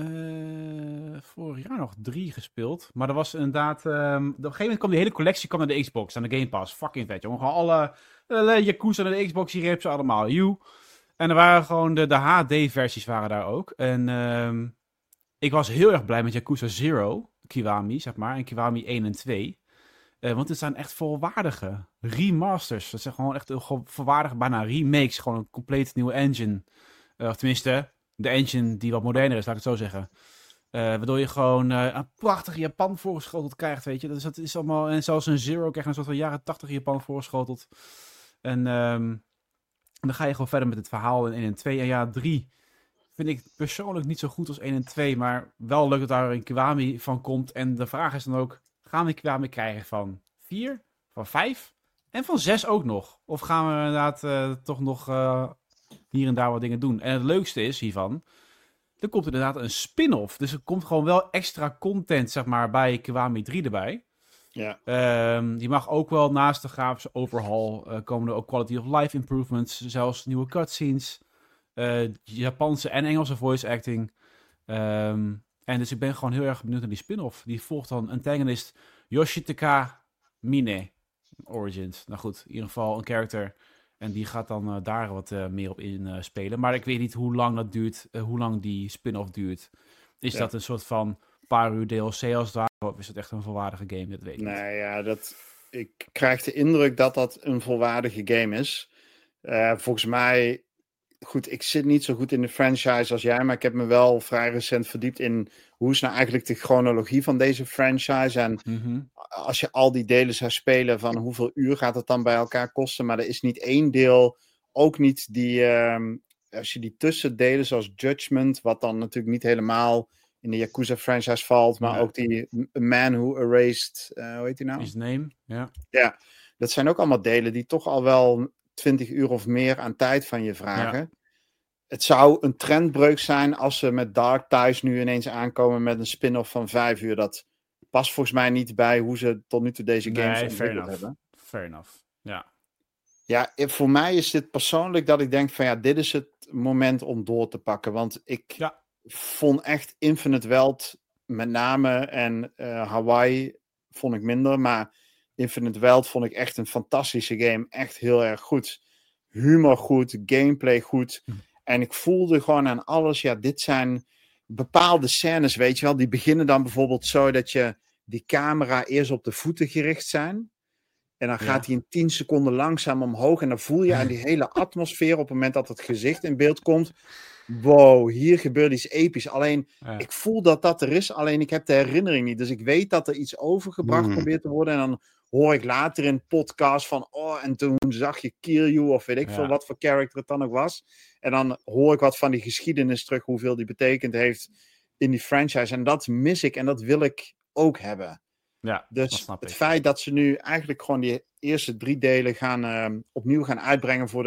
vorig jaar nog 3 gespeeld. Maar er was inderdaad... op een gegeven moment kwam die hele collectie naar de Xbox, aan de Game Pass. Fucking vet, jongen. Gewoon alle Yakuza naar de Xbox, die riep ze allemaal. En er waren gewoon de HD-versies waren daar ook. En ik was heel erg blij met Yakuza Zero, Kiwami, zeg maar. En Kiwami 1 en 2. Want het zijn echt volwaardige remasters. Dat zijn gewoon echt volwaardige, bijna remakes. Gewoon een compleet nieuwe engine. Of tenminste, de engine die wat moderner is, laat ik het zo zeggen. Waardoor je gewoon een prachtige Japan voorgeschoteld krijgt, weet je. Dat is allemaal... En zelfs een Zero krijgt een soort van jaren 80 Japan voorgeschoteld. En dan ga je gewoon verder met het verhaal in 1 en 2. En ja, 3 vind ik persoonlijk niet zo goed als 1 en 2. Maar wel leuk dat daar een Kiwami van komt. En de vraag is dan ook, gaan we Kiwami krijgen van 4, van 5 en van 6 ook nog? Of gaan we inderdaad toch nog hier en daar wat dingen doen? En het leukste is hiervan, er komt inderdaad een spin-off. Dus er komt gewoon wel extra content, zeg maar, bij Kiwami 3 erbij. Ja. Die mag ook wel naast de grafische overhaul komen er ook quality of life improvements, zelfs nieuwe cutscenes, Japanse en Engelse voice acting. En dus ik ben gewoon heel erg benieuwd naar die spin-off. Die volgt dan antagonist Yoshitaka Mine Origins. Nou goed, in ieder geval een character. En die gaat dan daar wat meer op in spelen. Maar ik weet niet hoe lang dat duurt, hoe lang die spin-off duurt. Is dat een soort van paar uur DLC als daar? Of is het echt een volwaardige game? Dat weet ik niet. Nee, ja, ik krijg de indruk dat dat een volwaardige game is. Volgens mij goed, ik zit niet zo goed in de franchise als jij, maar ik heb me wel vrij recent verdiept in hoe is nou eigenlijk de chronologie van deze franchise. En als je al die delen zou spelen, van hoeveel uur gaat het dan bij elkaar kosten? Maar er is niet één deel, ook niet die, als je die tussendelen zoals Judgment, wat dan natuurlijk niet helemaal in de Yakuza franchise valt, maar ook die A Man Who Erased, hoe heet die nou? His Name, ja. Ja, dat zijn ook allemaal delen die toch al wel 20 uur of meer aan tijd van je vragen. Ja. Het zou een trendbreuk zijn als ze met Dark Ties nu ineens aankomen met een spin-off van 5 uur. Dat past volgens mij niet bij hoe ze tot nu toe deze games ontwikkeld hebben. Fair enough, ja. Ja, voor mij is dit persoonlijk dat ik denk van ja, dit is het moment om door te pakken. Want ik vond echt Infinite Wealth met name en Hawaii vond ik minder, maar Infinite Wealth vond ik echt een fantastische game. Echt heel erg goed. Humor goed, gameplay goed. En ik voelde gewoon aan alles, ja, dit zijn bepaalde scènes, weet je wel. Die beginnen dan bijvoorbeeld zo dat je die camera eerst op de voeten gericht zijn. En dan gaat hij in 10 seconden langzaam omhoog. En dan voel je aan die hele atmosfeer op het moment dat het gezicht in beeld komt. Wow, hier gebeurt iets episch. Alleen, ik voel dat dat er is. Alleen, ik heb de herinnering niet. Dus ik weet dat er iets overgebracht probeert te worden. En dan hoor ik later in podcast van... Oh, en toen zag je Kiryu of weet ik veel wat voor character het dan ook was. En dan hoor ik wat van die geschiedenis terug. Hoeveel die betekend heeft in die franchise. En dat mis ik en dat wil ik ook hebben. Ja, dus het feit dat ze nu eigenlijk gewoon die eerste 3 delen opnieuw gaan uitbrengen voor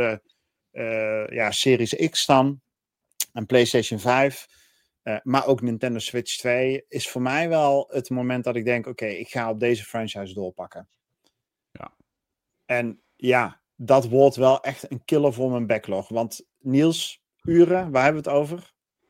de Series X dan. En PlayStation 5. Maar ook Nintendo Switch 2 is voor mij wel het moment dat ik denk... Oké, ik ga op deze franchise doorpakken. Ja. En ja, dat wordt wel echt een killer voor mijn backlog. Want Niels, uren, waar hebben we het over?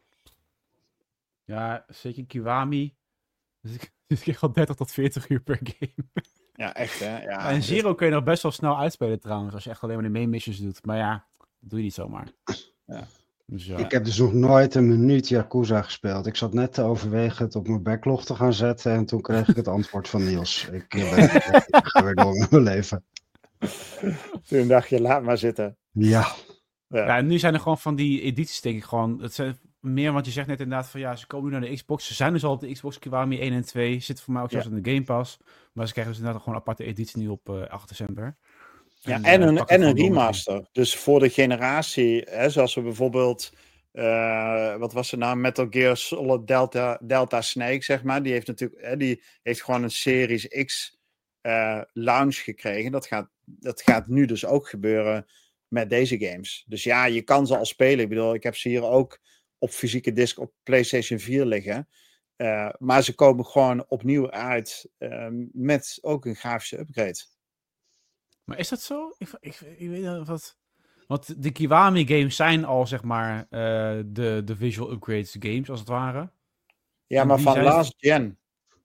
Ja, zeker Kiwami. Dus ik krijg al 30 tot 40 uur per game. Ja, echt hè. Ja, en Zero kun je nog best wel snel uitspelen trouwens. Als je echt alleen maar de main missions doet. Maar ja, dat doe je niet zomaar. Ja. Dus, Ik heb dus nog nooit een minuut Yakuza gespeeld. Ik zat net te overwegen het op mijn backlog te gaan zetten. En toen kreeg ik het antwoord van Niels. Ik ga weer door met mijn leven. Toen dacht je, laat maar zitten. Ja. Ja, en nu zijn er gewoon van die edities denk ik gewoon... Het zijn meer, want je zegt net inderdaad van ja, ze komen nu naar de Xbox. Ze zijn dus al op de Xbox, Kiwami 1 en 2. Zitten voor mij ook zelfs in de Game Pass. Maar ze krijgen dus inderdaad gewoon een aparte editie nu op 8 december. Ja, en een remaster. Dus voor de generatie, hè, zoals we bijvoorbeeld... wat was er nou? Metal Gear Solid Delta Snake, zeg maar. Die heeft natuurlijk... die heeft gewoon een Series X launch gekregen. Dat gaat nu dus ook gebeuren met deze games. Dus ja, je kan ze al spelen. Ik bedoel, ik heb ze hier ook op fysieke disc op PlayStation 4 liggen. Maar ze komen gewoon opnieuw uit met ook een grafische upgrade. Maar is dat zo? Ik weet wat... Want de Kiwami games zijn al, zeg maar, de visual upgrades games, als het ware. Ja, en maar van last gen.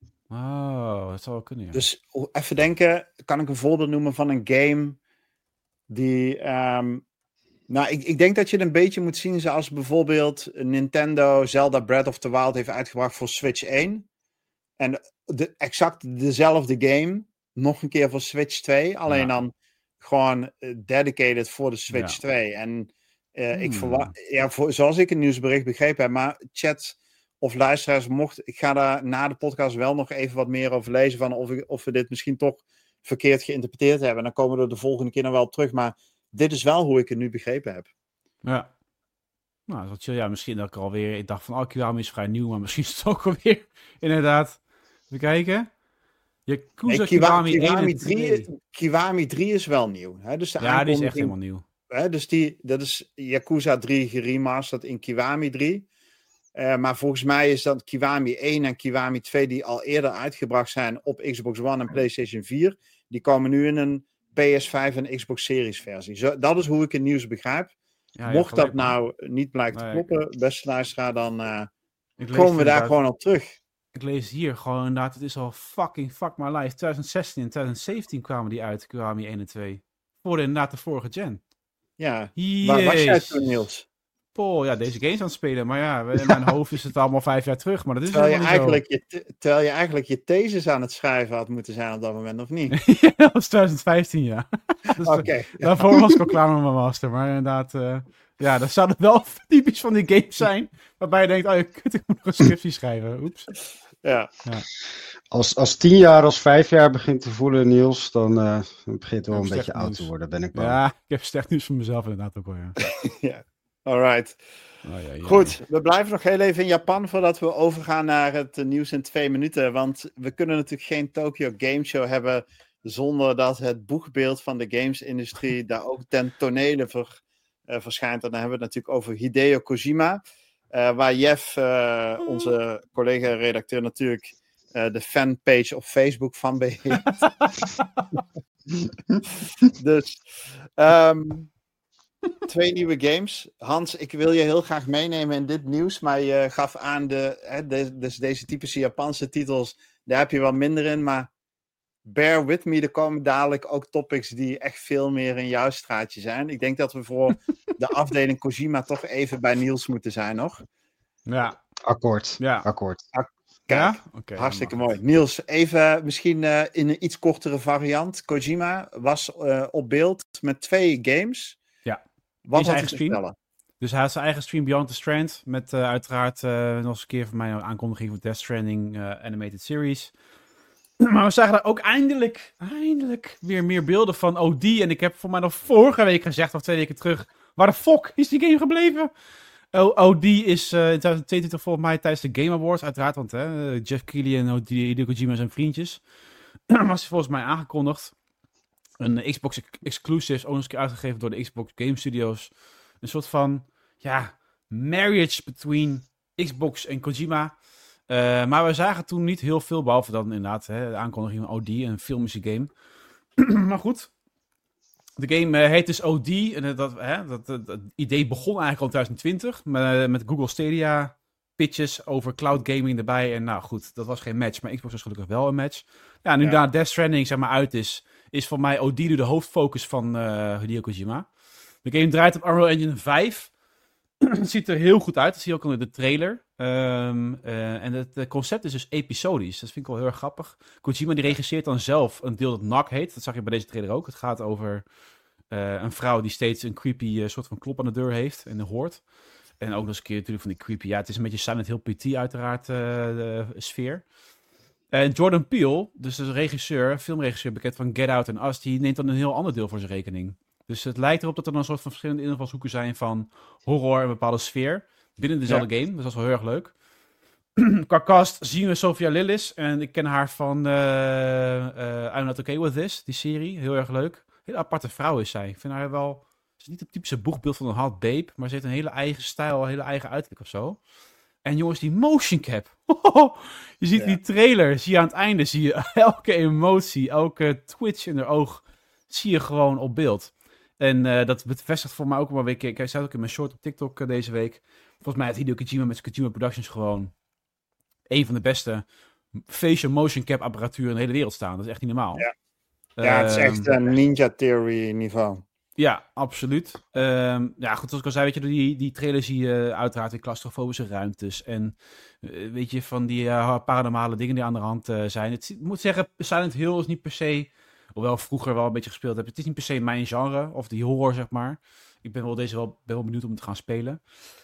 Oh, dat zou wel kunnen, ja. Dus even denken, kan ik een voorbeeld noemen van een game die... Nou, ik denk dat je het een beetje moet zien zoals bijvoorbeeld Nintendo Zelda Breath of the Wild heeft uitgebracht voor Switch 1. En exact dezelfde game nog een keer voor Switch 2. Alleen dan gewoon dedicated voor de Switch 2. En ik verwacht, zoals ik het nieuwsbericht begrepen heb, maar chat of luisteraars ik ga daar na de podcast wel nog even wat meer over lezen van of we dit misschien toch verkeerd geïnterpreteerd hebben. En dan komen we er de volgende keer nog wel op terug, maar dit is wel hoe ik het nu begrepen heb. Ja. Nou, dat chill. Ja, misschien dat ik alweer... Ik dacht van, Kiwami is vrij nieuw, maar misschien is het ook alweer inderdaad. Even kijken. Yakuza Kiwami 3 is wel nieuw. Hè? Dus die is echt helemaal nieuw. Hè? Dus dat is Yakuza 3 geremasterd in Kiwami 3. Maar volgens mij is dat Kiwami 1 en Kiwami 2 die al eerder uitgebracht zijn op Xbox One en PlayStation 4. Die komen nu in een PS5 en Xbox Series versie. Dat is hoe ik het nieuws begrijp. Ja, mocht dat nou niet blijkt te kloppen, beste luisteraar, dan komen we daar gewoon op terug. Ik lees hier gewoon inderdaad, het is al fuck my life. 2016 en 2017 kwamen die uit, Kiwami 1 en 2. Voor inderdaad de vorige gen. Ja, waar was jij toen, Niels? Paul, ja, deze games aan het spelen. Maar ja, in mijn hoofd is het allemaal 5 jaar terug. Maar dat is terwijl je eigenlijk je thesis aan het schrijven had moeten zijn op dat moment, of niet? Ja, dat was 2015, ja. Dus, Oké. Daarvoor was ik al klaar met mijn master. Maar inderdaad, Ja, dat zou wel typisch van die games zijn. Waarbij je denkt, oh ja, kut, ik moet nog een scriptie schrijven. Oeps. Ja. Als 10 jaar, als 5 jaar begint te voelen, Niels, dan begint het wel heb een slecht beetje oud nieuws. te worden, ben ik bang. Ja, ik heb slecht nieuws voor mezelf inderdaad ook wel, ja. Ja. Alright. Ja. Goed, we blijven nog heel even in Japan voordat we overgaan naar het nieuws in 2 minuten. Want we kunnen natuurlijk geen Tokyo Game Show hebben zonder dat het boegbeeld van de gamesindustrie daar ook ten tonele verschijnt. En dan hebben we het natuurlijk over Hideo Kojima. Waar Jeff, onze collega-redacteur, natuurlijk de fanpage op Facebook van beheert. Dus 2 nieuwe games. Hans, ik wil je heel graag meenemen in dit nieuws, maar je gaf aan dus deze typische Japanse titels, daar heb je wel minder in, maar bear with me, er komen dadelijk ook topics die echt veel meer in jouw straatje zijn. Ik denk dat we voor de afdeling Kojima toch even bij Niels moeten zijn nog. Ja. Akkoord. Ja. Akkoord. Kijk, Ja? Okay, hartstikke mooi. Niels, even misschien in een iets kortere variant. Kojima was op beeld met 2 games. Ja. Wat zijn had eigen hij te stream. vertellen? Dus hij had zijn eigen stream Beyond the Strand. Met uiteraard nog eens een keer van mij een aankondiging voor Death Stranding Animated Series. Maar we zagen daar ook eindelijk weer meer beelden van OD. En ik heb voor mij nog vorige week gezegd, of 2 weken terug, waar de fuck is die game gebleven? OD is in 2022 volgens mij tijdens de Game Awards, uiteraard. Want Jeff Keighley en Hideo Kojima zijn vriendjes. Was volgens mij aangekondigd. Een Xbox exclusive, ook nog eens een keer uitgegeven door de Xbox Game Studios. Een soort van, marriage between Xbox en Kojima. Maar we zagen toen niet heel veel, behalve dan inderdaad de aankondiging van OD, een filmische game. Maar goed, de game heet dus OD. En dat idee begon eigenlijk al in 2020 met Google Stadia pitches over cloud gaming erbij. En nou goed, dat was geen match, maar Xbox was gelukkig wel een match. Ja, nu daar Death Stranding zeg maar uit is voor mij OD nu de hoofdfocus van Hideo Kojima. De game draait op Unreal Engine 5. Het ziet er heel goed uit. Dat zie je ook al in de trailer. En het concept is dus episodisch. Dat vind ik wel heel erg grappig. Kojima die regisseert dan zelf een deel dat Knock heet. Dat zag je bij deze trailer ook. Het gaat over een vrouw die steeds een creepy soort van klop aan de deur heeft en hoort. En ook nog eens een keer natuurlijk van die creepy... Ja, het is een beetje Silent Hill PT uiteraard de sfeer. En Jordan Peele, dus de regisseur, filmregisseur bekend van Get Out en Us, die neemt dan een heel ander deel voor zijn rekening. Dus het lijkt erop dat er dan een soort van verschillende invalshoeken zijn van horror en een bepaalde sfeer binnen dezelfde game. Dus dat is wel heel erg leuk. Qua cast zien we Sophia Lillis. En ik ken haar van I'm Not Okay With This, die serie. Heel erg leuk. Heel aparte vrouw is zij. Ik vind haar wel... Ze is niet het typische boegbeeld van een hot babe, maar ze heeft een hele eigen stijl, een hele eigen uiterlijk of zo. En jongens, die motion cap. Je ziet die trailer, zie je aan het einde, zie je elke emotie, elke twitch in haar oog, zie je gewoon op beeld. En dat bevestigt voor mij ook wel weer. Ik zei het ook in mijn short op TikTok deze week. Volgens mij heeft Hideo Kojima met zijn Kojima Productions gewoon een van de beste facial motion cap apparatuur in de hele wereld staan. Dat is echt niet normaal. Ja, het is echt een Ninja Theory niveau. Ja, absoluut. Ja, goed, zoals ik al zei, weet je, die trailer zie je uiteraard in claustrofobische ruimtes. En weet je, van die paranormale dingen die aan de hand zijn. Ik moet zeggen, Silent Hill is niet per se, hoewel ik vroeger wel een beetje gespeeld heb, het is niet per se mijn genre, of die horror, zeg maar. Ik ben wel benieuwd om te gaan spelen.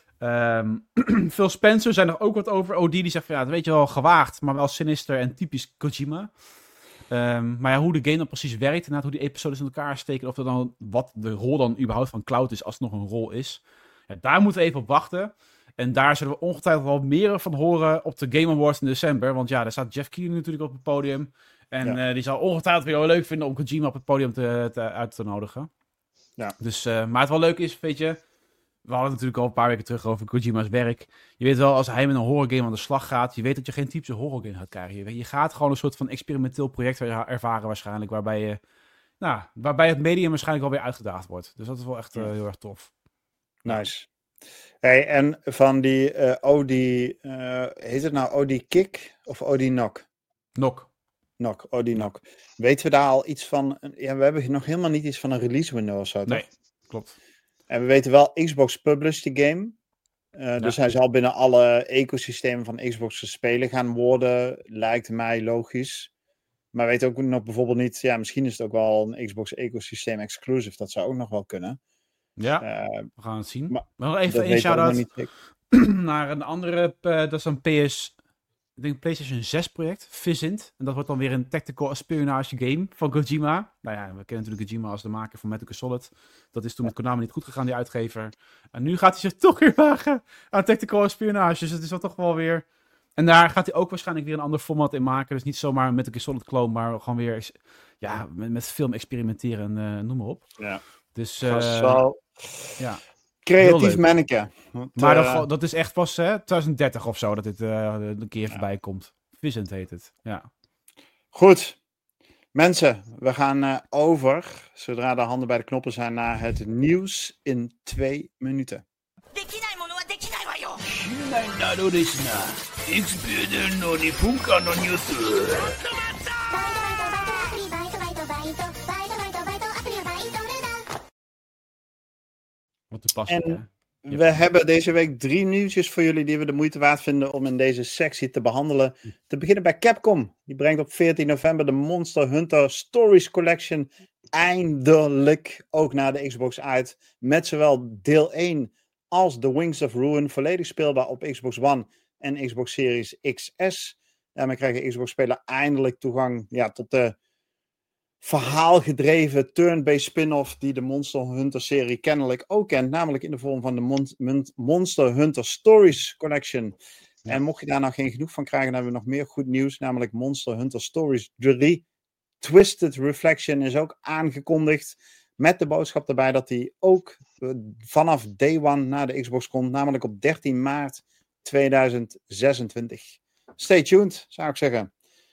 Phil Spencer zijn er ook wat over. OD die zegt van, ja, dat weet je wel, gewaagd, maar wel sinister en typisch Kojima. Maar ja, hoe de game dan precies werkt, en hoe die episodes in elkaar steken, of er dan, wat de rol dan überhaupt van cloud is, als het nog een rol is. Ja, daar moeten we even op wachten. En daar zullen we ongetwijfeld wel meer van horen op de Game Awards in december. Want ja, daar staat Jeff Keighley natuurlijk op het podium. En die zal ongetwijfeld weer wel leuk vinden om Kojima op het podium uit te nodigen. Ja. Dus, maar het wel leuk is, weet je, we hadden het natuurlijk al een paar weken terug over Kojima's werk. Je weet wel, als hij met een horrorgame aan de slag gaat, je weet dat je geen typische horrorgame gaat krijgen. Je gaat gewoon een soort van experimenteel project ervaren waarschijnlijk, waarbij het medium waarschijnlijk alweer uitgedaagd wordt. Dus dat is wel echt heel erg tof. Nice. Hey, en van die OD, heet het nou OD Kick of OD Knock? Knock, OD Knock. Weten we daar al iets van? Ja, we hebben nog helemaal niet iets van een release window of zo, toch? Nee, klopt. En we weten wel, Xbox published die game. Dus hij zal binnen alle ecosystemen van Xbox te spelen gaan worden. Lijkt mij logisch. Maar weet ook nog bijvoorbeeld niet, ja, misschien is het ook wel een Xbox ecosysteem exclusive. Dat zou ook nog wel kunnen. Ja, we gaan het zien. maar Maar nog even Dat een weten we allemaal shout-out niet zeker. naar een andere, dat is een ik denk PlayStation 6 project, Visint. En dat wordt dan weer een tactical espionage game van Kojima. Nou ja, we kennen natuurlijk Kojima als de maker van Metal Gear Solid. Dat is toen met Konami niet goed gegaan, die uitgever. En nu gaat hij zich toch weer wagen aan tactical espionage. Dus het is dan toch wel weer... En daar gaat hij ook waarschijnlijk weer een ander format in maken. Dus niet zomaar een Metal Gear Solid clone, maar gewoon weer met film experimenteren en noem maar op. Ja. Dus Dat is wel ja. creatief leuk. manneke. Want, Maar dat is echt pas 2030 of zo dat dit een keer voorbij komt. Visent heet het, ja. Goed. Mensen, we gaan over, zodra de handen bij de knoppen zijn, naar het nieuws in 2 minuten. できないものはできないわよ。 なのですな。XPN の日本間のニュース。 Wat toepasselijk, En hè? Ja. we hebben deze week 3 nieuwtjes voor jullie die we de moeite waard vinden om in deze sectie te behandelen. Te beginnen bij Capcom. Die brengt op 14 november de Monster Hunter Stories Collection eindelijk ook naar de Xbox uit. Met zowel deel 1 als The Wings of Ruin volledig speelbaar op Xbox One en Xbox Series XS. Daarmee krijgen Xbox-spelers eindelijk toegang tot de verhaalgedreven turn-based spin-off die de Monster Hunter-serie kennelijk ook kent. Namelijk in de vorm van de Monster Hunter Stories Collection. Ja. En mocht je daar nou geen genoeg van krijgen, dan hebben we nog meer goed nieuws. Namelijk Monster Hunter Stories 3. Twisted Reflection is ook aangekondigd. Met de boodschap erbij dat die ook vanaf day one naar de Xbox komt. Namelijk op 13 maart 2026. Stay tuned, zou ik zeggen.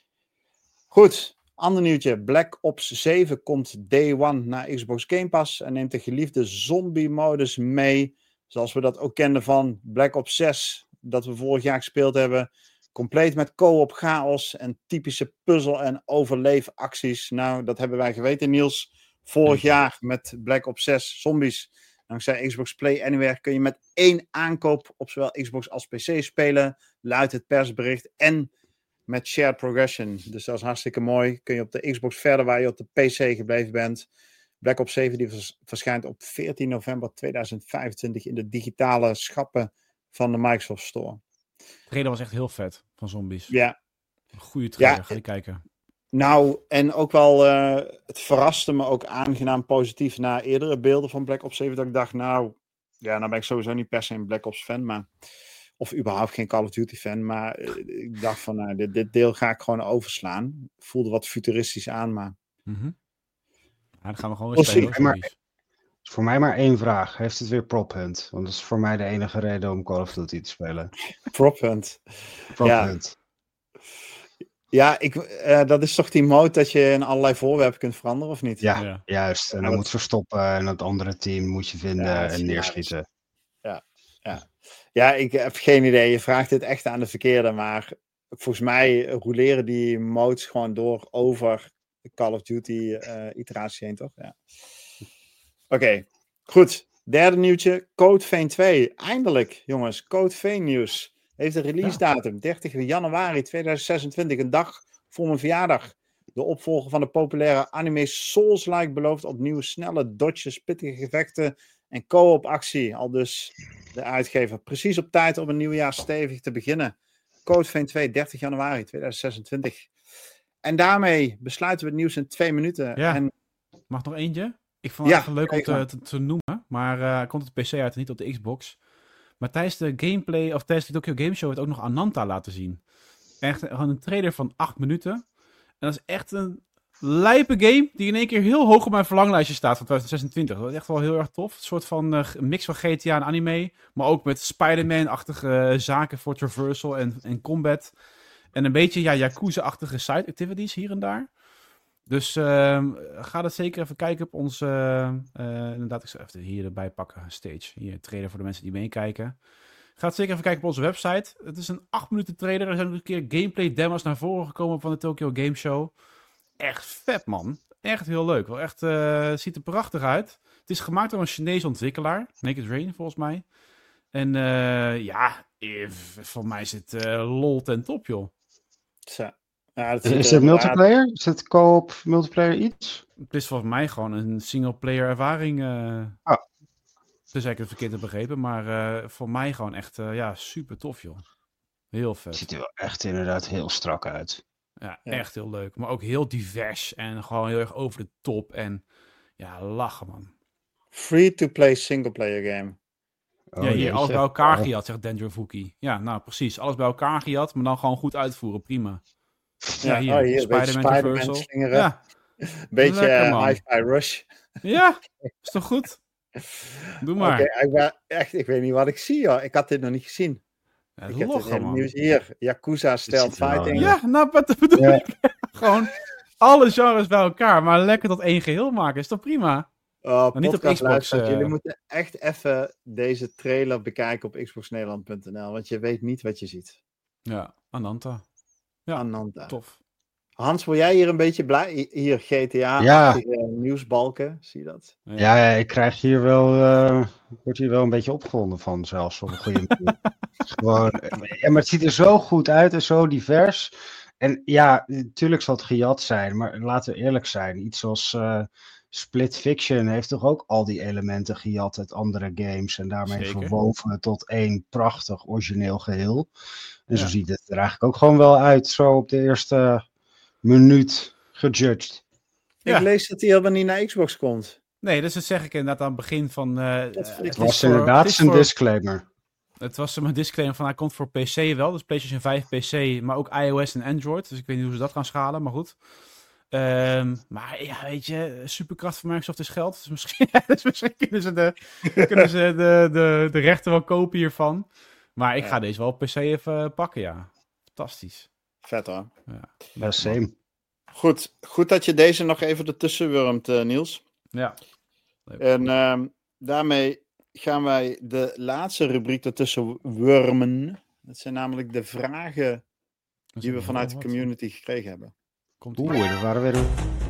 Goed. Ander nieuwtje. Black Ops 7 komt day one naar Xbox Game Pass. En neemt de geliefde zombie-modus mee. Zoals we dat ook kenden van Black Ops 6. Dat we vorig jaar gespeeld hebben. Compleet met co-op chaos en typische puzzel- en overleefacties. Nou, dat hebben wij geweten, Niels. Vorig jaar met Black Ops 6 zombies. Dankzij Xbox Play Anywhere kun je met 1 aankoop op zowel Xbox als PC spelen. Luidt het persbericht. En met shared progression. Dus dat is hartstikke mooi. Kun je op de Xbox verder waar je op de PC gebleven bent. Black Ops 7 die verschijnt op 14 november 2025 in de digitale schappen van de Microsoft Store. De trailer was echt heel vet van zombies. Ja. Een goede trailer, Ja, ga je kijken. Nou, en ook wel, het verraste me ook aangenaam positief na eerdere beelden van Black Ops 7. Dat ik dacht, nou ben ik sowieso niet per se een Black Ops fan, maar... Of überhaupt geen Call of Duty fan. Maar ik dacht van, dit deel ga ik gewoon overslaan. Voelde wat futuristisch aan, maar... Ja, dan gaan we gewoon weer We'll spelen. see. hoor, Maar- zombies. is voor mij maar 1 vraag. Heeft het weer Prop Hunt? Want dat is voor mij de enige reden om Call of Duty te spelen. Prop Hunt. Prop Ja. Hunt. Ja, dat is toch die mode dat je in allerlei voorwerpen kunt veranderen, of niet? Ja, Ja. juist. En Ja, dan dat- moet verstoppen en het andere team moet je vinden Ja, dat is en neerschieten. Ja, ik heb geen idee. Je vraagt dit echt aan de verkeerde, maar volgens mij roleren die modes gewoon door over de Call of Duty iteratie heen, toch? Ja. Oké, goed. Derde nieuwtje, Code Vein 2. Eindelijk, jongens, Code Vein nieuws. Heeft een release datum, 30 januari 2026, een dag voor mijn verjaardag. De opvolger van de populaire anime Souls-like belooft opnieuw snelle dodges, pittige gevechten en co-op actie. Al dus de uitgever precies op tijd om een nieuw jaar stevig te beginnen. Code Vein 2, 30 januari 2026. En daarmee besluiten we het nieuws in 2 minuten. Ja. En Mag nog eentje? Ik vond het Ja, even leuk om zeker. te noemen. Maar hij komt op de PC uit en niet op de Xbox. Maar tijdens de gameplay, of tijdens de Tokyo Game Show, werd ook nog Ananta laten zien. Echt gewoon een trailer van 8 minuten. En dat is echt een lijpe game die in één keer heel hoog op mijn verlanglijstje staat van 2026. Dat is echt wel heel erg tof. Een soort van mix van GTA en anime. Maar ook met Spider-Man-achtige zaken voor traversal en combat. En een beetje Yakuza-achtige side activities hier en daar. Dus ga dat zeker even kijken op onze... inderdaad, ik zal even hier erbij pakken. Stage. Hier, trailer voor de mensen die meekijken. Ga het zeker even kijken op onze website. Het is een 8 minuten trailer. Er zijn ook een keer gameplay demos naar voren gekomen van de Tokyo Game Show. Echt vet, man. Echt heel leuk. Wel echt, ziet er prachtig uit. Het is gemaakt door een Chinese ontwikkelaar. Naked Rain, volgens mij. En voor mij is het lol ten top, joh. zo. Ja, dat Is ziet het er inderdaad- multiplayer? Is het co-op multiplayer iets? Het is volgens mij gewoon een single-player ervaring. Dus ik het verkeerd heb begrepen, maar voor mij gewoon echt super tof, joh. Heel Het vet. ziet er wel echt inderdaad heel strak uit. Ja, Ja. echt heel leuk. Maar ook heel divers en gewoon heel erg over de top. En ja, lachen, man. Free-to-play single-player game. Oh, Ja, hier, alles jeetje. bij elkaar Oh. gejat, zegt Dendro Fuki. Ja, nou precies. Alles bij elkaar gejat, maar dan gewoon goed uitvoeren. Prima. Ja, hier. hier een beetje Spider-Man Spider-Man Traversal. slingeren. Ja, Beetje lekker, man. Hi-Fi Rush. ja, is toch goed? Doe maar. Oké, ik weet niet wat ik zie, joh. Ik had dit nog niet gezien. Ja, Ik heb dit lachen, hele man. nieuws hier. Yakuza Stealth ziet er wel, Fighting. Ja, nou, wat bedoel Ja. ik? Gewoon alle genres bij elkaar, maar lekker tot één geheel maken. Is toch prima? niet op Podcast Xbox, luisteraars, jullie moeten echt even deze trailer bekijken op xboxnederland.nl, want je weet niet wat je ziet. Ja, Ananta. Ja, Ananta. tof. Hans, word jij hier een beetje blij? Hier, GTA, Ja. nieuwsbalken, zie je dat? Ja, ik krijg hier wel, ik word hier wel een beetje opgewonden van zelfs, op een goede manier. Gewoon, ja, maar het ziet er zo goed uit en zo divers. En ja, natuurlijk zal het gejat zijn, maar laten we eerlijk zijn. Iets zoals Split Fiction heeft toch ook al die elementen gejat uit andere games en daarmee Zeker. verwoven tot één prachtig origineel geheel. En zo Ja. ziet het er eigenlijk ook gewoon wel uit, zo op de eerste minuut gejudged. Ja. Ik lees dat hij helemaal niet naar Xbox komt. Nee, dus dat zeg ik inderdaad aan het begin van... Dat vind ik het Het is was voor- inderdaad het is zijn voor- disclaimer. Het was mijn disclaimer van hij komt voor PC wel, dus PlayStation 5 PC, maar ook iOS en Android. Dus ik weet niet hoe ze dat gaan schalen, maar goed. Maar ja, weet je, superkracht van Microsoft is geld. Dus misschien, misschien kunnen ze de rechten wel kopen hiervan. Maar ik ga deze wel op PC even pakken, ja. Fantastisch. Vet hoor. Ja, same. Goed dat je deze nog even ertussen wurmt, Niels. Ja. En daarmee gaan wij de laatste rubriek ertussen wurmen. Dat zijn namelijk de vragen die we vanuit de community gekregen hebben. Komt Oeh, er waren weer een...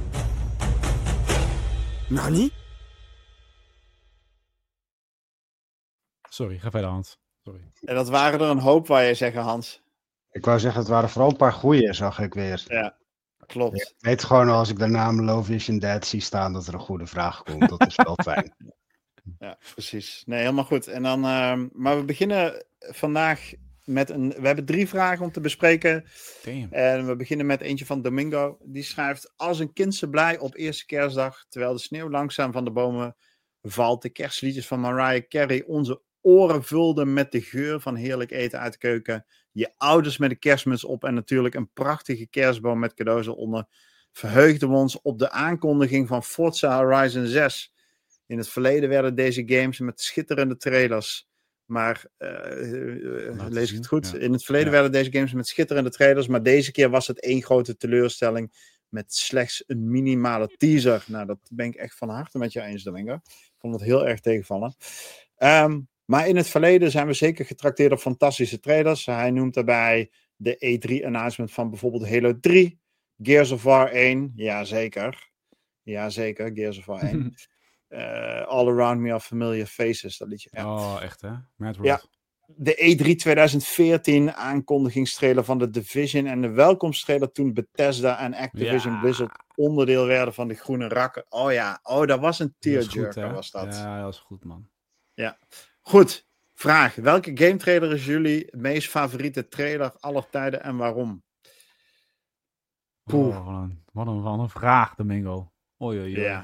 Sorry, ga verder, Hans. Sorry. En dat waren er een hoop, waar je zeggen, Hans. Ik wou zeggen, het waren vooral een paar goeie, zag ik weer. Ja, klopt. Ik weet gewoon als ik de naam Low Vision Dead zie staan dat er een goede vraag komt. Dat is wel fijn. Ja, precies. Nee, helemaal goed. En dan, maar we beginnen vandaag met we hebben 3 vragen om te bespreken. Damn. En we beginnen met eentje van Domingo. Die schrijft: als een kind zo blij op eerste kerstdag, terwijl de sneeuw langzaam van de bomen valt, de kerstliedjes van Mariah Carey onze oren vulden met de geur van heerlijk eten uit de keuken, je ouders met een kerstmuts op en natuurlijk een prachtige kerstboom met cadeaus eronder, verheugden we ons op de aankondiging van Forza Horizon 6. In het verleden werden deze games met schitterende trailers. Maar, lees ik het goed? Ja. In het verleden Ja. werden deze games met schitterende trailers. Maar deze keer was het één grote teleurstelling. Met slechts een minimale teaser. Nou, dat ben ik echt van harte met jou eens, Domingo. Ik vond het heel erg tegenvallen. Maar in het verleden zijn we zeker getrakteerd op fantastische trailers. Hij noemt daarbij de E3-announcement van bijvoorbeeld Halo 3. Gears of War 1. Jazeker. Jazeker, Gears of War 1. All Around Me Are Familiar Faces, dat liedje. Ja. Oh, echt hè? Mad World. Ja. De E3 2014 aankondigingstrailer van de Division en de welkomsttrailer toen Bethesda en Activision Ja. Blizzard onderdeel werden van de groene rakken. Oh ja, dat was een Dat is goed, tearjerker, hè? was dat. Ja, dat is goed, man. Goed, vraag. Welke game trailer is jullie meest favoriete trailer aller tijden en waarom? Poeh. Oh, wat een vraag, Domingo. Oei, oei, oei.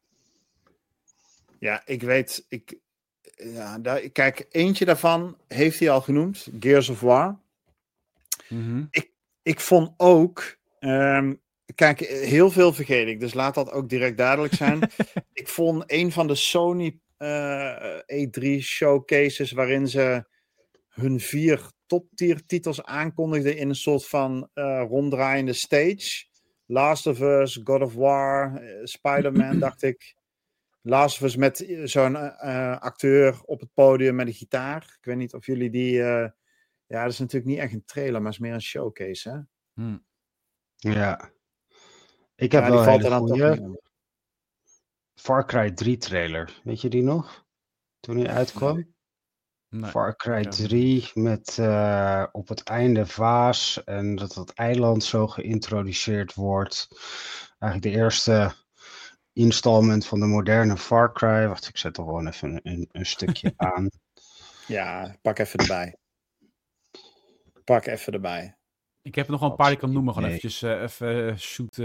Ja, ik weet. Kijk, eentje daarvan heeft hij al genoemd: Gears of War. Mhm. Ik vond ook. Kijk, heel veel vergeet ik, dus laat dat ook direct duidelijk zijn. Ik vond een van de Sony E3 showcases waarin ze hun 4 top-tier titels aankondigden in een soort van ronddraaiende stage. Last of Us, God of War, Spider-Man, dacht ik. Last of Us met zo'n acteur op het podium met een gitaar. Ik weet niet of jullie die... ja, dat is natuurlijk niet echt een trailer, maar het is meer een showcase, hè? Ja. Ik heb Ja, wel die een valt er hele dan toch goeie niet onder. Far Cry 3 trailer. Weet je die nog? Toen hij uitkwam? Nee. Far Cry Ja. 3 met op het einde Vaas en dat eiland zo geïntroduceerd wordt. Eigenlijk de eerste installment van de moderne Far Cry. Wacht, ik zet er gewoon even een stukje aan. Ja, pak even erbij. Pak even erbij. Ik heb er nog wel een paar die ik kan noemen. Gewoon Nee. eventjes even shoot.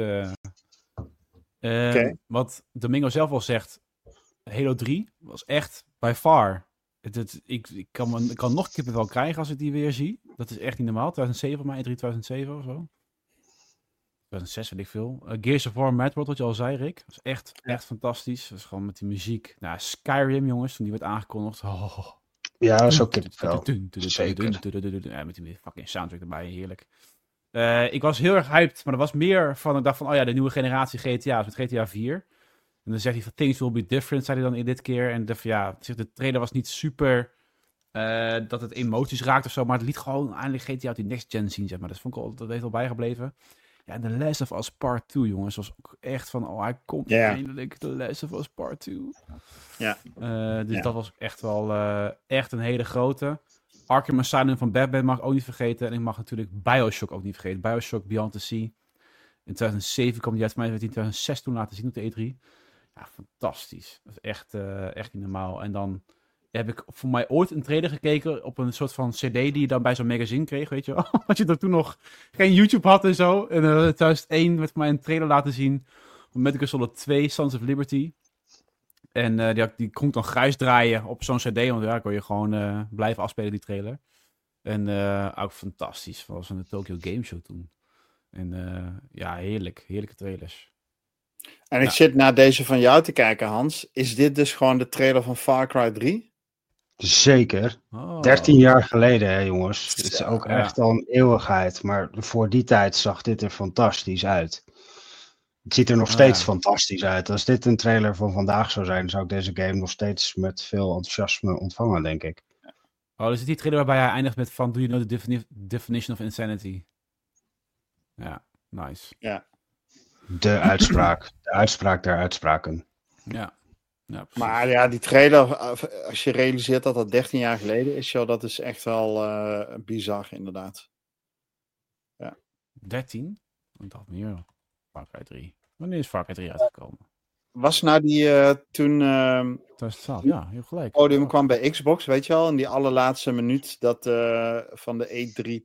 Oké. Wat Domingo zelf al zegt. Halo 3 was echt by far. Ik kan nog kippenvel krijgen als ik die weer zie. Dat is echt niet normaal. 2007 voor mij, 2007 of zo. 2006 weet ik veel. Gears of War Mad World, wat je al zei, Rick. Dat is echt fantastisch. Dat is gewoon met die muziek. Nou, Skyrim, jongens, toen die werd aangekondigd. Ja, dat is ook kippenvel. Ja, met die fucking soundtrack erbij, heerlijk. Ik was heel erg hyped, maar er was meer van, ik dacht van, oh ja, de nieuwe generatie GTA's met GTA 4. En dan zegt hij van, things will be different, zei hij dan in dit keer. En de trailer was niet super, dat het emoties raakt of zo, maar het liet gewoon eindelijk GTA uit die next gen zien, zeg maar. Dat heeft al bijgebleven. Ja, en The Last of Us Part 2, jongens, was ook echt van, hij komt eindelijk, The Last of Us Part 2. Ja. Dat was echt wel echt een hele grote. Arkham Asylum van Batman mag ik ook niet vergeten. En ik mag natuurlijk Bioshock ook niet vergeten. Bioshock Beyond the Sea. In 2007 kwam die uit, voor mij werd die in 2006 toen laten zien op de E3. Ja, fantastisch. Dat is echt niet normaal. En dan heb ik voor mij ooit een trailer gekeken op een soort van CD die je dan bij zo'n magazine kreeg, weet je wel. Als je er toen nog geen YouTube had en zo. En in 2001 werd voor mij een trailer laten zien van Metal Gear Solid 2, Sons of Liberty. En die kon ik dan grijs draaien op zo'n CD, want daar kon je gewoon blijven afspelen, die trailer. En ook fantastisch, zoals van de Tokyo Game Show toen. En heerlijke trailers. En ik zit naar deze van jou te kijken, Hans. Is dit dus gewoon de trailer van Far Cry 3? Zeker. 13 jaar geleden, hè, jongens. Het is ook echt al een eeuwigheid. Maar voor die tijd zag dit er fantastisch uit. Het ziet er nog steeds fantastisch uit. Als dit een trailer van vandaag zou zijn, zou ik deze game nog steeds met veel enthousiasme ontvangen, denk ik. Oh, dus is die trailer waarbij hij eindigt met van, do you know the definition of insanity? Ja, nice. Ja. De uitspraak der uitspraken. Ja. Maar ja, die trailer, als je realiseert dat dat 13 jaar geleden is, joh, dat is echt wel bizar, inderdaad. Ja. 13? Ik dacht meer. Far Cry 3. Wanneer is Far Cry 3 uitgekomen? Was nou die toen 2012, ja, je hebt gelijk. podium kwam bij Xbox, weet je wel, in die allerlaatste minuut dat van de E3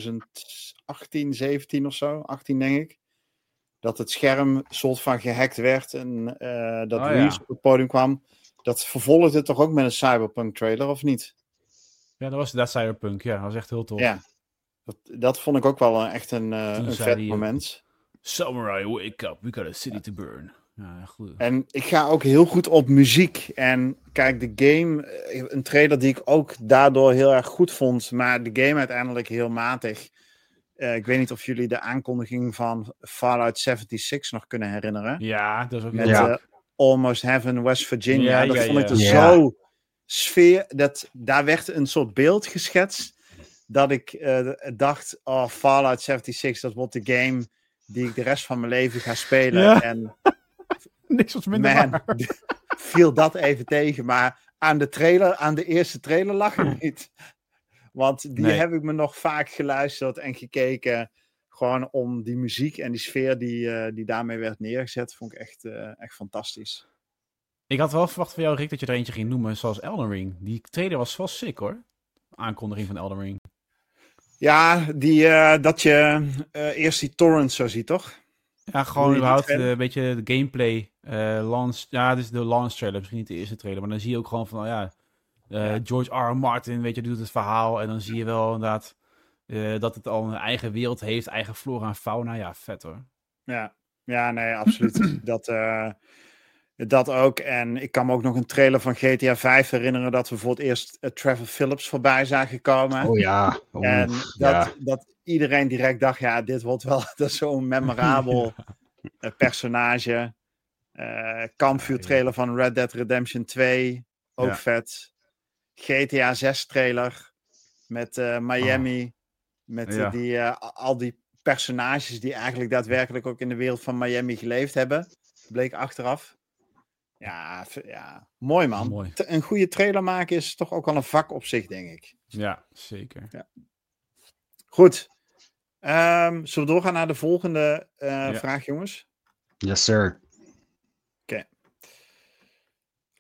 2018, 17 of zo, 18 denk ik. Dat het scherm soort van gehackt werd en dat Reeves op het podium kwam. Dat vervolgde toch ook met een Cyberpunk trailer, of niet? Ja, dat was dat Cyberpunk, ja, dat was echt heel tof. Ja, dat vond ik ook wel echt een vet moment. Samurai, wake up, we got a city to burn. Ja, goed. En ik ga ook heel goed op muziek. En kijk, de game, een trailer die ik ook daardoor heel erg goed vond, maar de game uiteindelijk heel matig. Ik weet niet of jullie de aankondiging van Fallout 76 nog kunnen herinneren. Ja, dat is ook met Almost Heaven, West Virginia. Ja, dat vond ik ja. zo sfeer. Daar werd een soort beeld geschetst. Dat ik dacht, oh, Fallout 76, dat wordt de game die ik de rest van mijn leven ga spelen. Ja. En niks was minder waar. Viel dat even tegen. Maar aan de eerste trailer lag ik niet. Want die heb ik me nog vaak geluisterd en gekeken. Gewoon om die muziek en die sfeer die daarmee werd neergezet. Vond ik echt fantastisch. Ik had wel verwacht van jou, Rick, dat je er eentje ging noemen zoals Elden Ring. Die trailer was wel sick, hoor. Aankondiging van Elden Ring. Ja, dat je eerst die torrents zo ziet, toch? Ja, gewoon überhaupt een beetje de gameplay. Launch, ja, dit is de launch trailer. Misschien niet de eerste trailer. Maar dan zie je ook gewoon van, George R. Martin, weet je, doet het verhaal. En dan zie je wel inderdaad dat het al een eigen wereld heeft. Eigen flora en fauna. Ja, vet hoor. Ja, nee, absoluut. Dat ook. En ik kan me ook nog een trailer van GTA 5 herinneren dat we voor het eerst Trevor Phillips voorbij zagen komen. Oh ja. En dat iedereen direct dacht, ja, dit wordt wel zo'n memorabel personage. Kampvuurtrailer van Red Dead Redemption 2. Ook vet. GTA 6 trailer. Met Miami. Met al die personages die eigenlijk daadwerkelijk ook in de wereld van Miami geleefd hebben. Bleek achteraf. Ja, mooi man. Mooi. Een goede trailer maken is toch ook wel een vak op zich, denk ik. Ja, zeker. Ja. Goed. Zullen we doorgaan naar de volgende vraag, jongens? Yes, sir. Oké.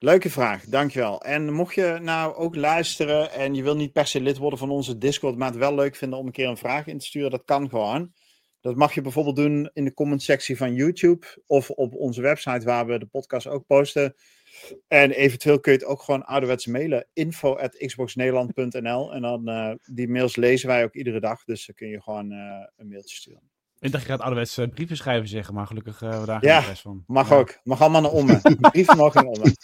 Leuke vraag, dankjewel. En mocht je nou ook luisteren en je wil niet per se lid worden van onze Discord, maar het wel leuk vinden om een keer een vraag in te sturen, dat kan gewoon. Dat mag je bijvoorbeeld doen in de comment-sectie van YouTube of op onze website waar we de podcast ook posten. En eventueel kun je het ook gewoon ouderwets mailen. info@xboxnederland.nl En dan die mails lezen wij ook iedere dag, dus dan kun je gewoon een mailtje sturen. Ik dacht je gaat ouderwets brieven schrijven zeggen, maar gelukkig we daar Ja, geen rest van. Mag ook. Mag allemaal naar Omme. Brieven mogen naar Omme.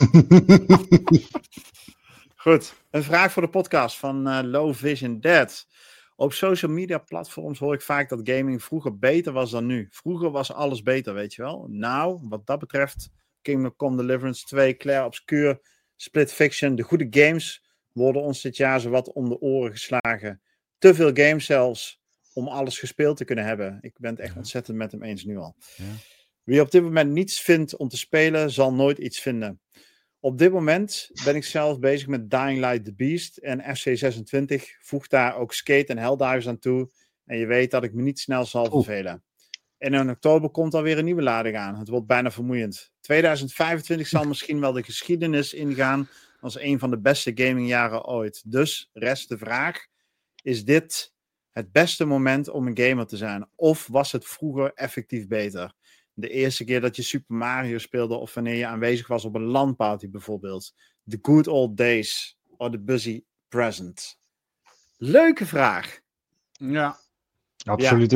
Goed. Een vraag voor de podcast van Low Vision Dead. Op social media platforms hoor ik vaak dat gaming vroeger beter was dan nu. Vroeger was alles beter, weet je wel. Nou, wat dat betreft, Kingdom Come Deliverance 2, Clair Obscur, Split Fiction, de goede games worden ons dit jaar zowat om de oren geslagen. Te veel games zelfs om alles gespeeld te kunnen hebben. Ik ben het echt ontzettend met hem eens nu al. Ja. Wie op dit moment niets vindt om te spelen, zal nooit iets vinden. Op dit moment ben ik zelf bezig met Dying Light the Beast en FC26. Voeg daar ook Skate en Helldivers aan toe. En je weet dat ik me niet snel zal vervelen. En in oktober komt alweer een nieuwe lading aan. Het wordt bijna vermoeiend. 2025 zal misschien wel de geschiedenis ingaan als een van de beste gamingjaren ooit. Dus rest de vraag, is dit het beste moment om een gamer te zijn? Of was het vroeger effectief beter? De eerste keer dat je Super Mario speelde of wanneer je aanwezig was op een LAN-party bijvoorbeeld. The good old days or the busy present. Leuke vraag. Ja. Absoluut.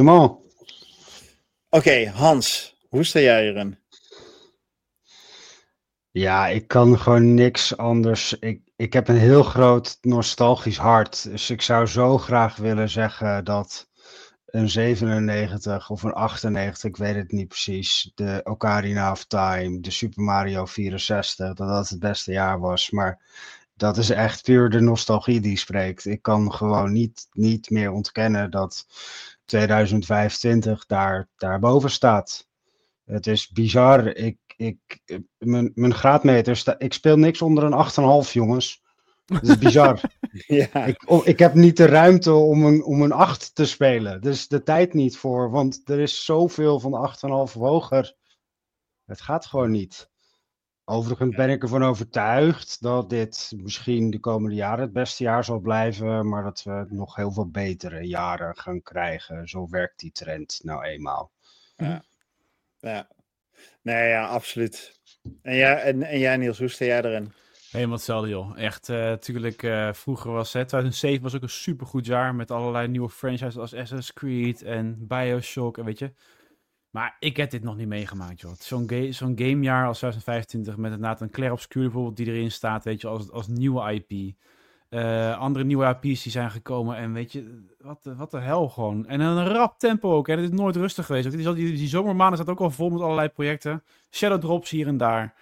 Oké, Hans, hoe sta jij erin? Ja, ik kan gewoon niks anders. Ik heb een heel groot nostalgisch hart. Dus ik zou zo graag willen zeggen dat een 97 of een 98, ik weet het niet precies. De Ocarina of Time, de Super Mario 64, dat het beste jaar was. Maar dat is echt puur de nostalgie die spreekt. Ik kan gewoon niet meer ontkennen dat 2025 daarboven staat. Het is bizar. Mijn graadmeter, ik speel niks onder een 8,5, jongens. Dat is bizar. Ja. Ik heb niet de ruimte om een 8 te spelen. Dus de tijd niet voor, want er is zoveel van 8,5 hoger. Het gaat gewoon niet. Overigens ben ik ervan overtuigd dat dit misschien de komende jaren het beste jaar zal blijven, maar dat we nog heel veel betere jaren gaan krijgen. Zo werkt die trend nou eenmaal. Ja. Nee, ja, absoluut. En jij Niels, hoe sta jij erin? Helemaal hetzelfde, joh. Echt, natuurlijk, vroeger was 2007 was ook een supergoed jaar met allerlei nieuwe franchises als Assassin's Creed en Bioshock en weet je. Maar ik heb dit nog niet meegemaakt, joh. Zo'n gamejaar als 2025 met inderdaad een Clair Obscur bijvoorbeeld die erin staat, weet je, als nieuwe IP. Andere nieuwe IP's die zijn gekomen en weet je, wat de hel gewoon. En een rap tempo ook, hè. Het is nooit rustig geweest. Ook. Die zomermaanden staat ook al vol met allerlei projecten. Shadow drops hier en daar.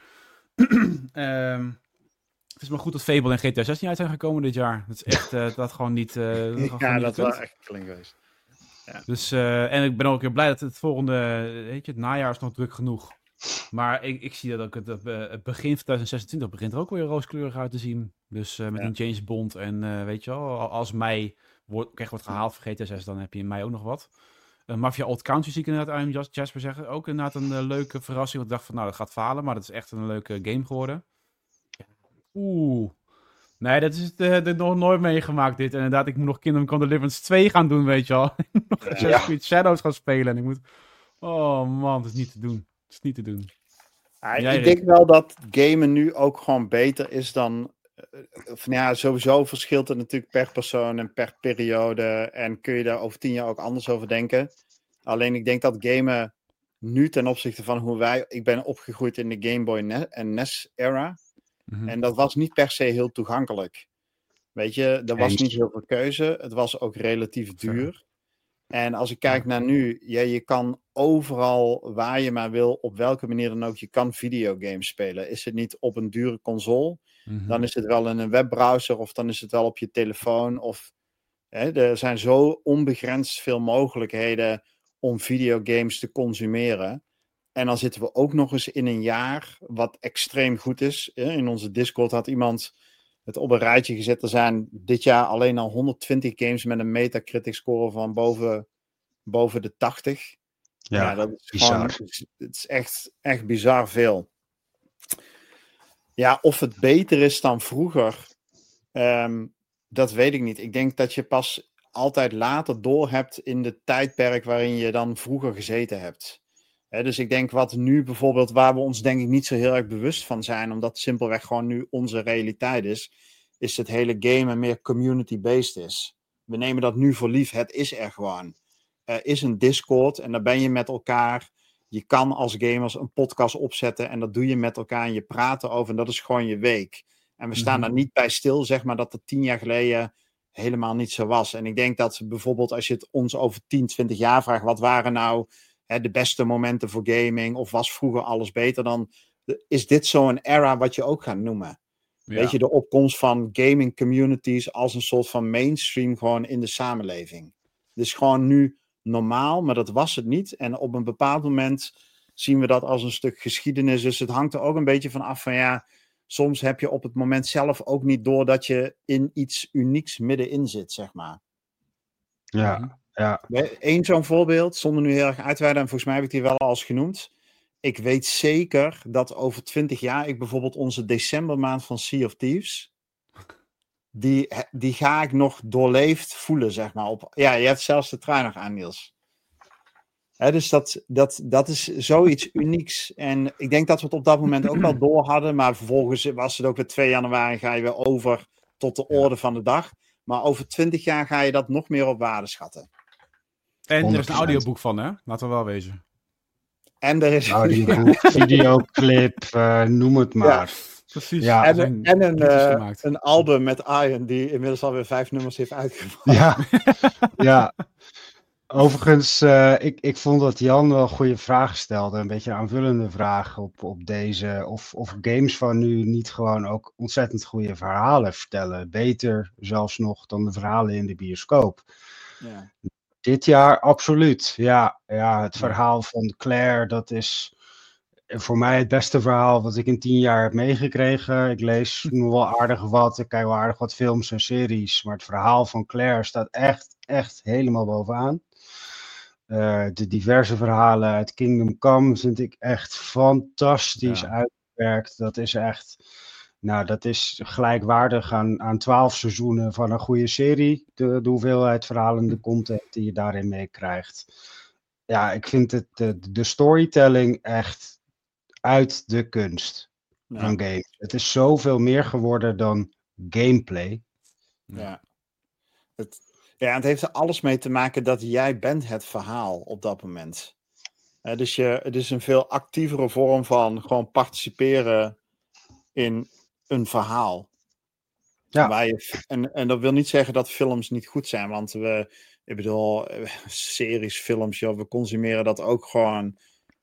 Het is maar goed dat Fable en GTA 6 niet uit zijn gekomen dit jaar. Dat is echt, dat gewoon niet... dat was echt flink geweest. Ja. Dus, en ik ben ook weer blij dat het volgende, weet je, het najaar is nog druk genoeg. Maar ik zie dat ook het begin van 2026 begint er ook weer rooskleurig uit te zien. Dus met een James Bond en weet je wel, als mei wordt gehaald voor GTA 6, dan heb je in mei ook nog wat. Mafia Old Country zie ik inderdaad aan Jasper zeggen. Ook inderdaad een leuke verrassing. Want ik dacht van, nou, dat gaat falen, maar dat is echt een leuke game geworden. Oeh. Nee, dat is het nog nooit meegemaakt dit. En inderdaad, ik moet nog Kingdom Come Deliverance 2 gaan doen, weet je wel. nog Assassin's Creed Shadows gaan spelen. En ik moet... Oh man, dat is niet te doen. Het is niet te doen. Ik denk wel dat gamen nu ook gewoon beter is dan... sowieso verschilt het natuurlijk per persoon en per periode. En kun je daar over 10 jaar ook anders over denken. Alleen ik denk dat gamen nu ten opzichte van hoe ik ben opgegroeid in de Game Boy en NES-era. Mm-hmm. En dat was niet per se heel toegankelijk. Weet je, er was niet heel veel keuze. Het was ook relatief duur. En als ik kijk naar nu, je kan overal waar je maar wil, op welke manier dan ook, je kan videogames spelen. Is het niet op een dure console, dan is het wel in een webbrowser of dan is het wel op je telefoon. Of er zijn zo onbegrensd veel mogelijkheden om videogames te consumeren. En dan zitten we ook nog eens in een jaar wat extreem goed is. In onze Discord had iemand het op een rijtje gezet. Er zijn dit jaar alleen al 120 games met een Metacritic score van boven de 80. Ja, dat is bizar. Het is echt bizar veel. Ja, of het beter is dan vroeger, dat weet ik niet. Ik denk dat je pas altijd later doorhebt in de tijdperk waarin je dan vroeger gezeten hebt. Dus ik denk wat nu bijvoorbeeld, waar we ons denk ik niet zo heel erg bewust van zijn, omdat simpelweg gewoon nu onze realiteit is het hele gamen meer community-based is. We nemen dat nu voor lief, het is er gewoon. Er is een Discord en daar ben je met elkaar. Je kan als gamers een podcast opzetten en dat doe je met elkaar en je praat erover en dat is gewoon je week. En we staan daar niet bij stil, zeg maar, dat het 10 jaar geleden helemaal niet zo was. En ik denk dat bijvoorbeeld als je het ons over 10, 20 jaar vraagt, wat waren nou de beste momenten voor gaming of was vroeger alles beter, dan is dit zo'n era wat je ook gaat noemen. Ja. Weet je, de opkomst van gaming communities als een soort van mainstream gewoon in de samenleving. Het is gewoon nu normaal, maar dat was het niet. En op een bepaald moment zien we dat als een stuk geschiedenis. Dus het hangt er ook een beetje van af van ja, soms heb je op het moment zelf ook niet door dat je in iets unieks middenin zit, zeg maar. Ja. Eén zo'n voorbeeld, zonder nu heel erg uit te wijden, en volgens mij heb ik die wel al eens genoemd. Ik weet zeker dat over 20 jaar ik bijvoorbeeld onze decembermaand van Sea of Thieves, die ga ik nog doorleefd voelen, zeg maar. Ja, je hebt zelfs de trui nog aan, Niels. Dus dat is zoiets unieks. En ik denk dat we het op dat moment ook wel door hadden, maar vervolgens was het ook weer 2 januari, ga je weer over tot de orde van de dag. Maar over 20 jaar ga je dat nog meer op waarde schatten. En er is een audioboek van, hè? Laten we wel wezen. En er is audioboek, videoclip, noem het maar. Ja, precies. Ja. En een album met Ian, die inmiddels alweer 5 nummers heeft uitgebracht. Ja. Overigens, ik vond dat Jan wel goede vragen stelde. Een beetje aanvullende vragen op deze. Of games van nu niet gewoon ook ontzettend goede verhalen vertellen. Beter zelfs nog dan de verhalen in de bioscoop. Ja. Dit jaar absoluut. Ja, het verhaal van Claire, dat is voor mij het beste verhaal wat ik in 10 jaar heb meegekregen. Ik lees nog wel aardig wat, ik kijk wel aardig wat films en series. Maar het verhaal van Claire staat echt helemaal bovenaan. De diverse verhalen uit Kingdom Come vind ik echt fantastisch uitgewerkt. Dat is echt, dat is gelijkwaardig aan 12 seizoenen van een goede serie. De hoeveelheid verhalen, de content die je daarin meekrijgt. Ja, ik vind de storytelling echt uit de kunst van games. Het is zoveel meer geworden dan gameplay. Ja. Het heeft er alles mee te maken dat jij bent het verhaal op dat moment. Dus het is een veel actievere vorm van gewoon participeren in een verhaal. Ja. En dat wil niet zeggen dat films niet goed zijn, want series, films, we consumeren dat ook gewoon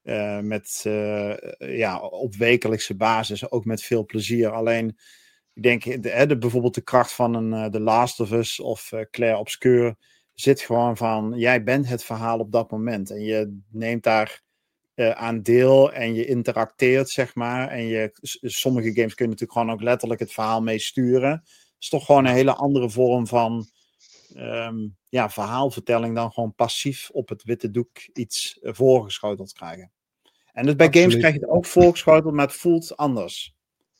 op wekelijkse basis, ook met veel plezier. Alleen, ik denk, bijvoorbeeld de kracht van The Last of Us of Claire Obscure zit gewoon van, jij bent het verhaal op dat moment. En je neemt daar aan deel en je interacteert, zeg maar. En sommige games kun je natuurlijk gewoon ook letterlijk het verhaal mee sturen. Het is toch gewoon een hele andere vorm van verhaalvertelling dan gewoon passief op het witte doek iets voorgeschoteld krijgen. En dus bij games krijg je het ook voorgeschoteld, maar het voelt anders.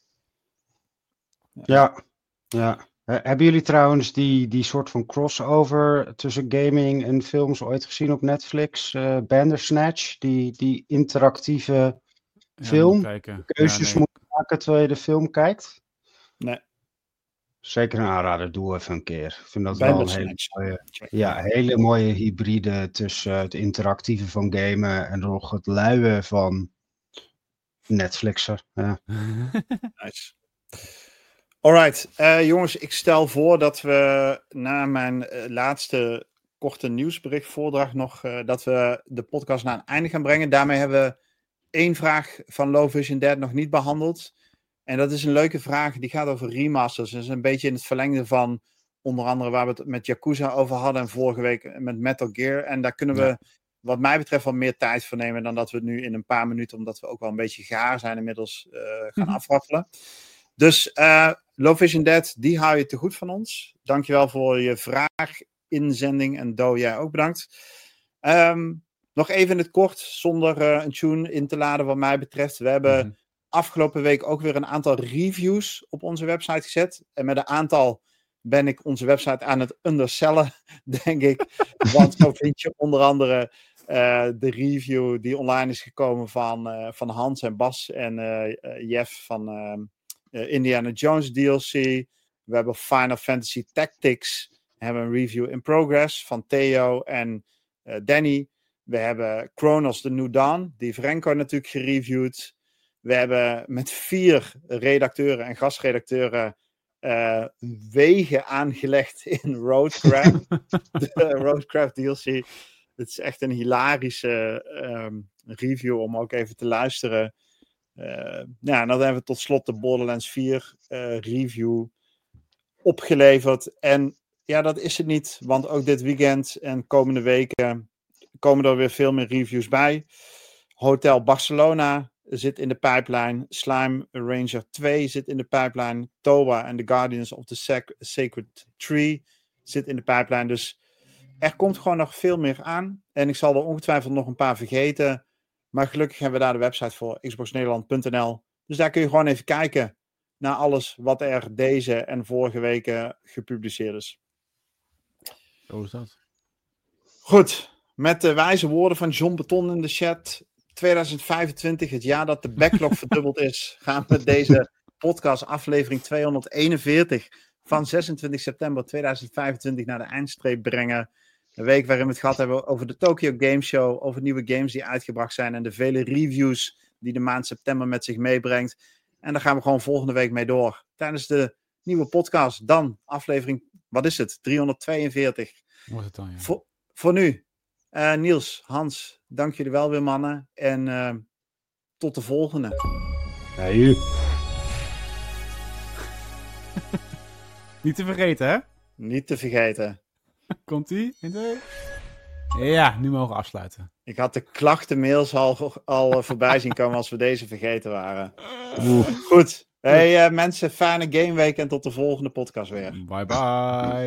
Ja. Hebben jullie trouwens die soort van crossover tussen gaming en films ooit gezien op Netflix? Bandersnatch, die interactieve film. Keuzes moet maken terwijl je de film kijkt. Nee. Zeker een aanrader, doe even een keer. Ik vind dat wel een hele mooie hybride tussen het interactieve van gamen en nog het luie van Netflixer. Ja. Nice. Alright, jongens, ik stel voor dat we na mijn laatste korte nieuwsbericht voordracht nog, dat we de podcast naar een einde gaan brengen. Daarmee hebben we 1 vraag van Low Vision Dead nog niet behandeld. En dat is een leuke vraag, die gaat over remasters. Dat is een beetje in het verlengde van onder andere waar we het met Yakuza over hadden en vorige week met Metal Gear. En daar kunnen we wat mij betreft wat meer tijd voor nemen dan dat we het nu in een paar minuten, omdat we ook wel een beetje gaar zijn inmiddels, gaan afraffelen. Dus Low Vision Dead, die hou je te goed van ons. Dankjewel voor je vraag, inzending en Do, jij ook bedankt. Nog even in het kort, zonder een tune in te laden wat mij betreft. We hebben afgelopen week ook weer een aantal reviews op onze website gezet. En met een aantal ben ik onze website aan het undersellen, denk ik. Want zo vind je onder andere de review die online is gekomen van Hans en Bas en Jeff van Indiana Jones DLC. We hebben Final Fantasy Tactics. We hebben een review in progress van Theo en Danny. We hebben Chronos The New Dawn, die Franco natuurlijk gereviewd. We hebben met 4 redacteuren en gastredacteuren wegen aangelegd in Roadcraft. De Roadcraft DLC. Het is echt een hilarische review om ook even te luisteren. En dan hebben we tot slot de Borderlands 4 review opgeleverd. En ja, dat is het niet. Want ook dit weekend en komende weken komen er weer veel meer reviews bij. Hotel Barcelona zit in de pipeline. Slime Ranger 2 zit in de pipeline. Toba en The Guardians of the Sacred Tree zit in de pipeline. Dus er komt gewoon nog veel meer aan. En ik zal er ongetwijfeld nog een paar vergeten. Maar gelukkig hebben we daar de website voor. xboxnederland.nl. Dus daar kun je gewoon even kijken naar alles wat er deze en vorige weken gepubliceerd is. Zo is dat. Goed. Met de wijze woorden van John Beton in de chat. 2025, het jaar dat de backlog verdubbeld is, gaan we deze podcast aflevering 241 van 26 september 2025 naar de eindstreep brengen. Een week waarin we het gehad hebben over de Tokyo Game Show, over nieuwe games die uitgebracht zijn en de vele reviews die de maand september met zich meebrengt. En daar gaan we gewoon volgende week mee door. Tijdens de nieuwe podcast, dan aflevering, wat is het, 342. Wordt het dan, ja. Voor nu, Niels, Hans, dank jullie wel weer mannen. En tot de volgende. Hey. Niet te vergeten, hè? Niet te vergeten. Komt-ie? Ja, nu mogen we afsluiten. Ik had de klachtenmails al voorbij zien komen als we deze vergeten waren. Goed. Hey mensen, fijne gameweek en tot de volgende podcast weer. Bye bye.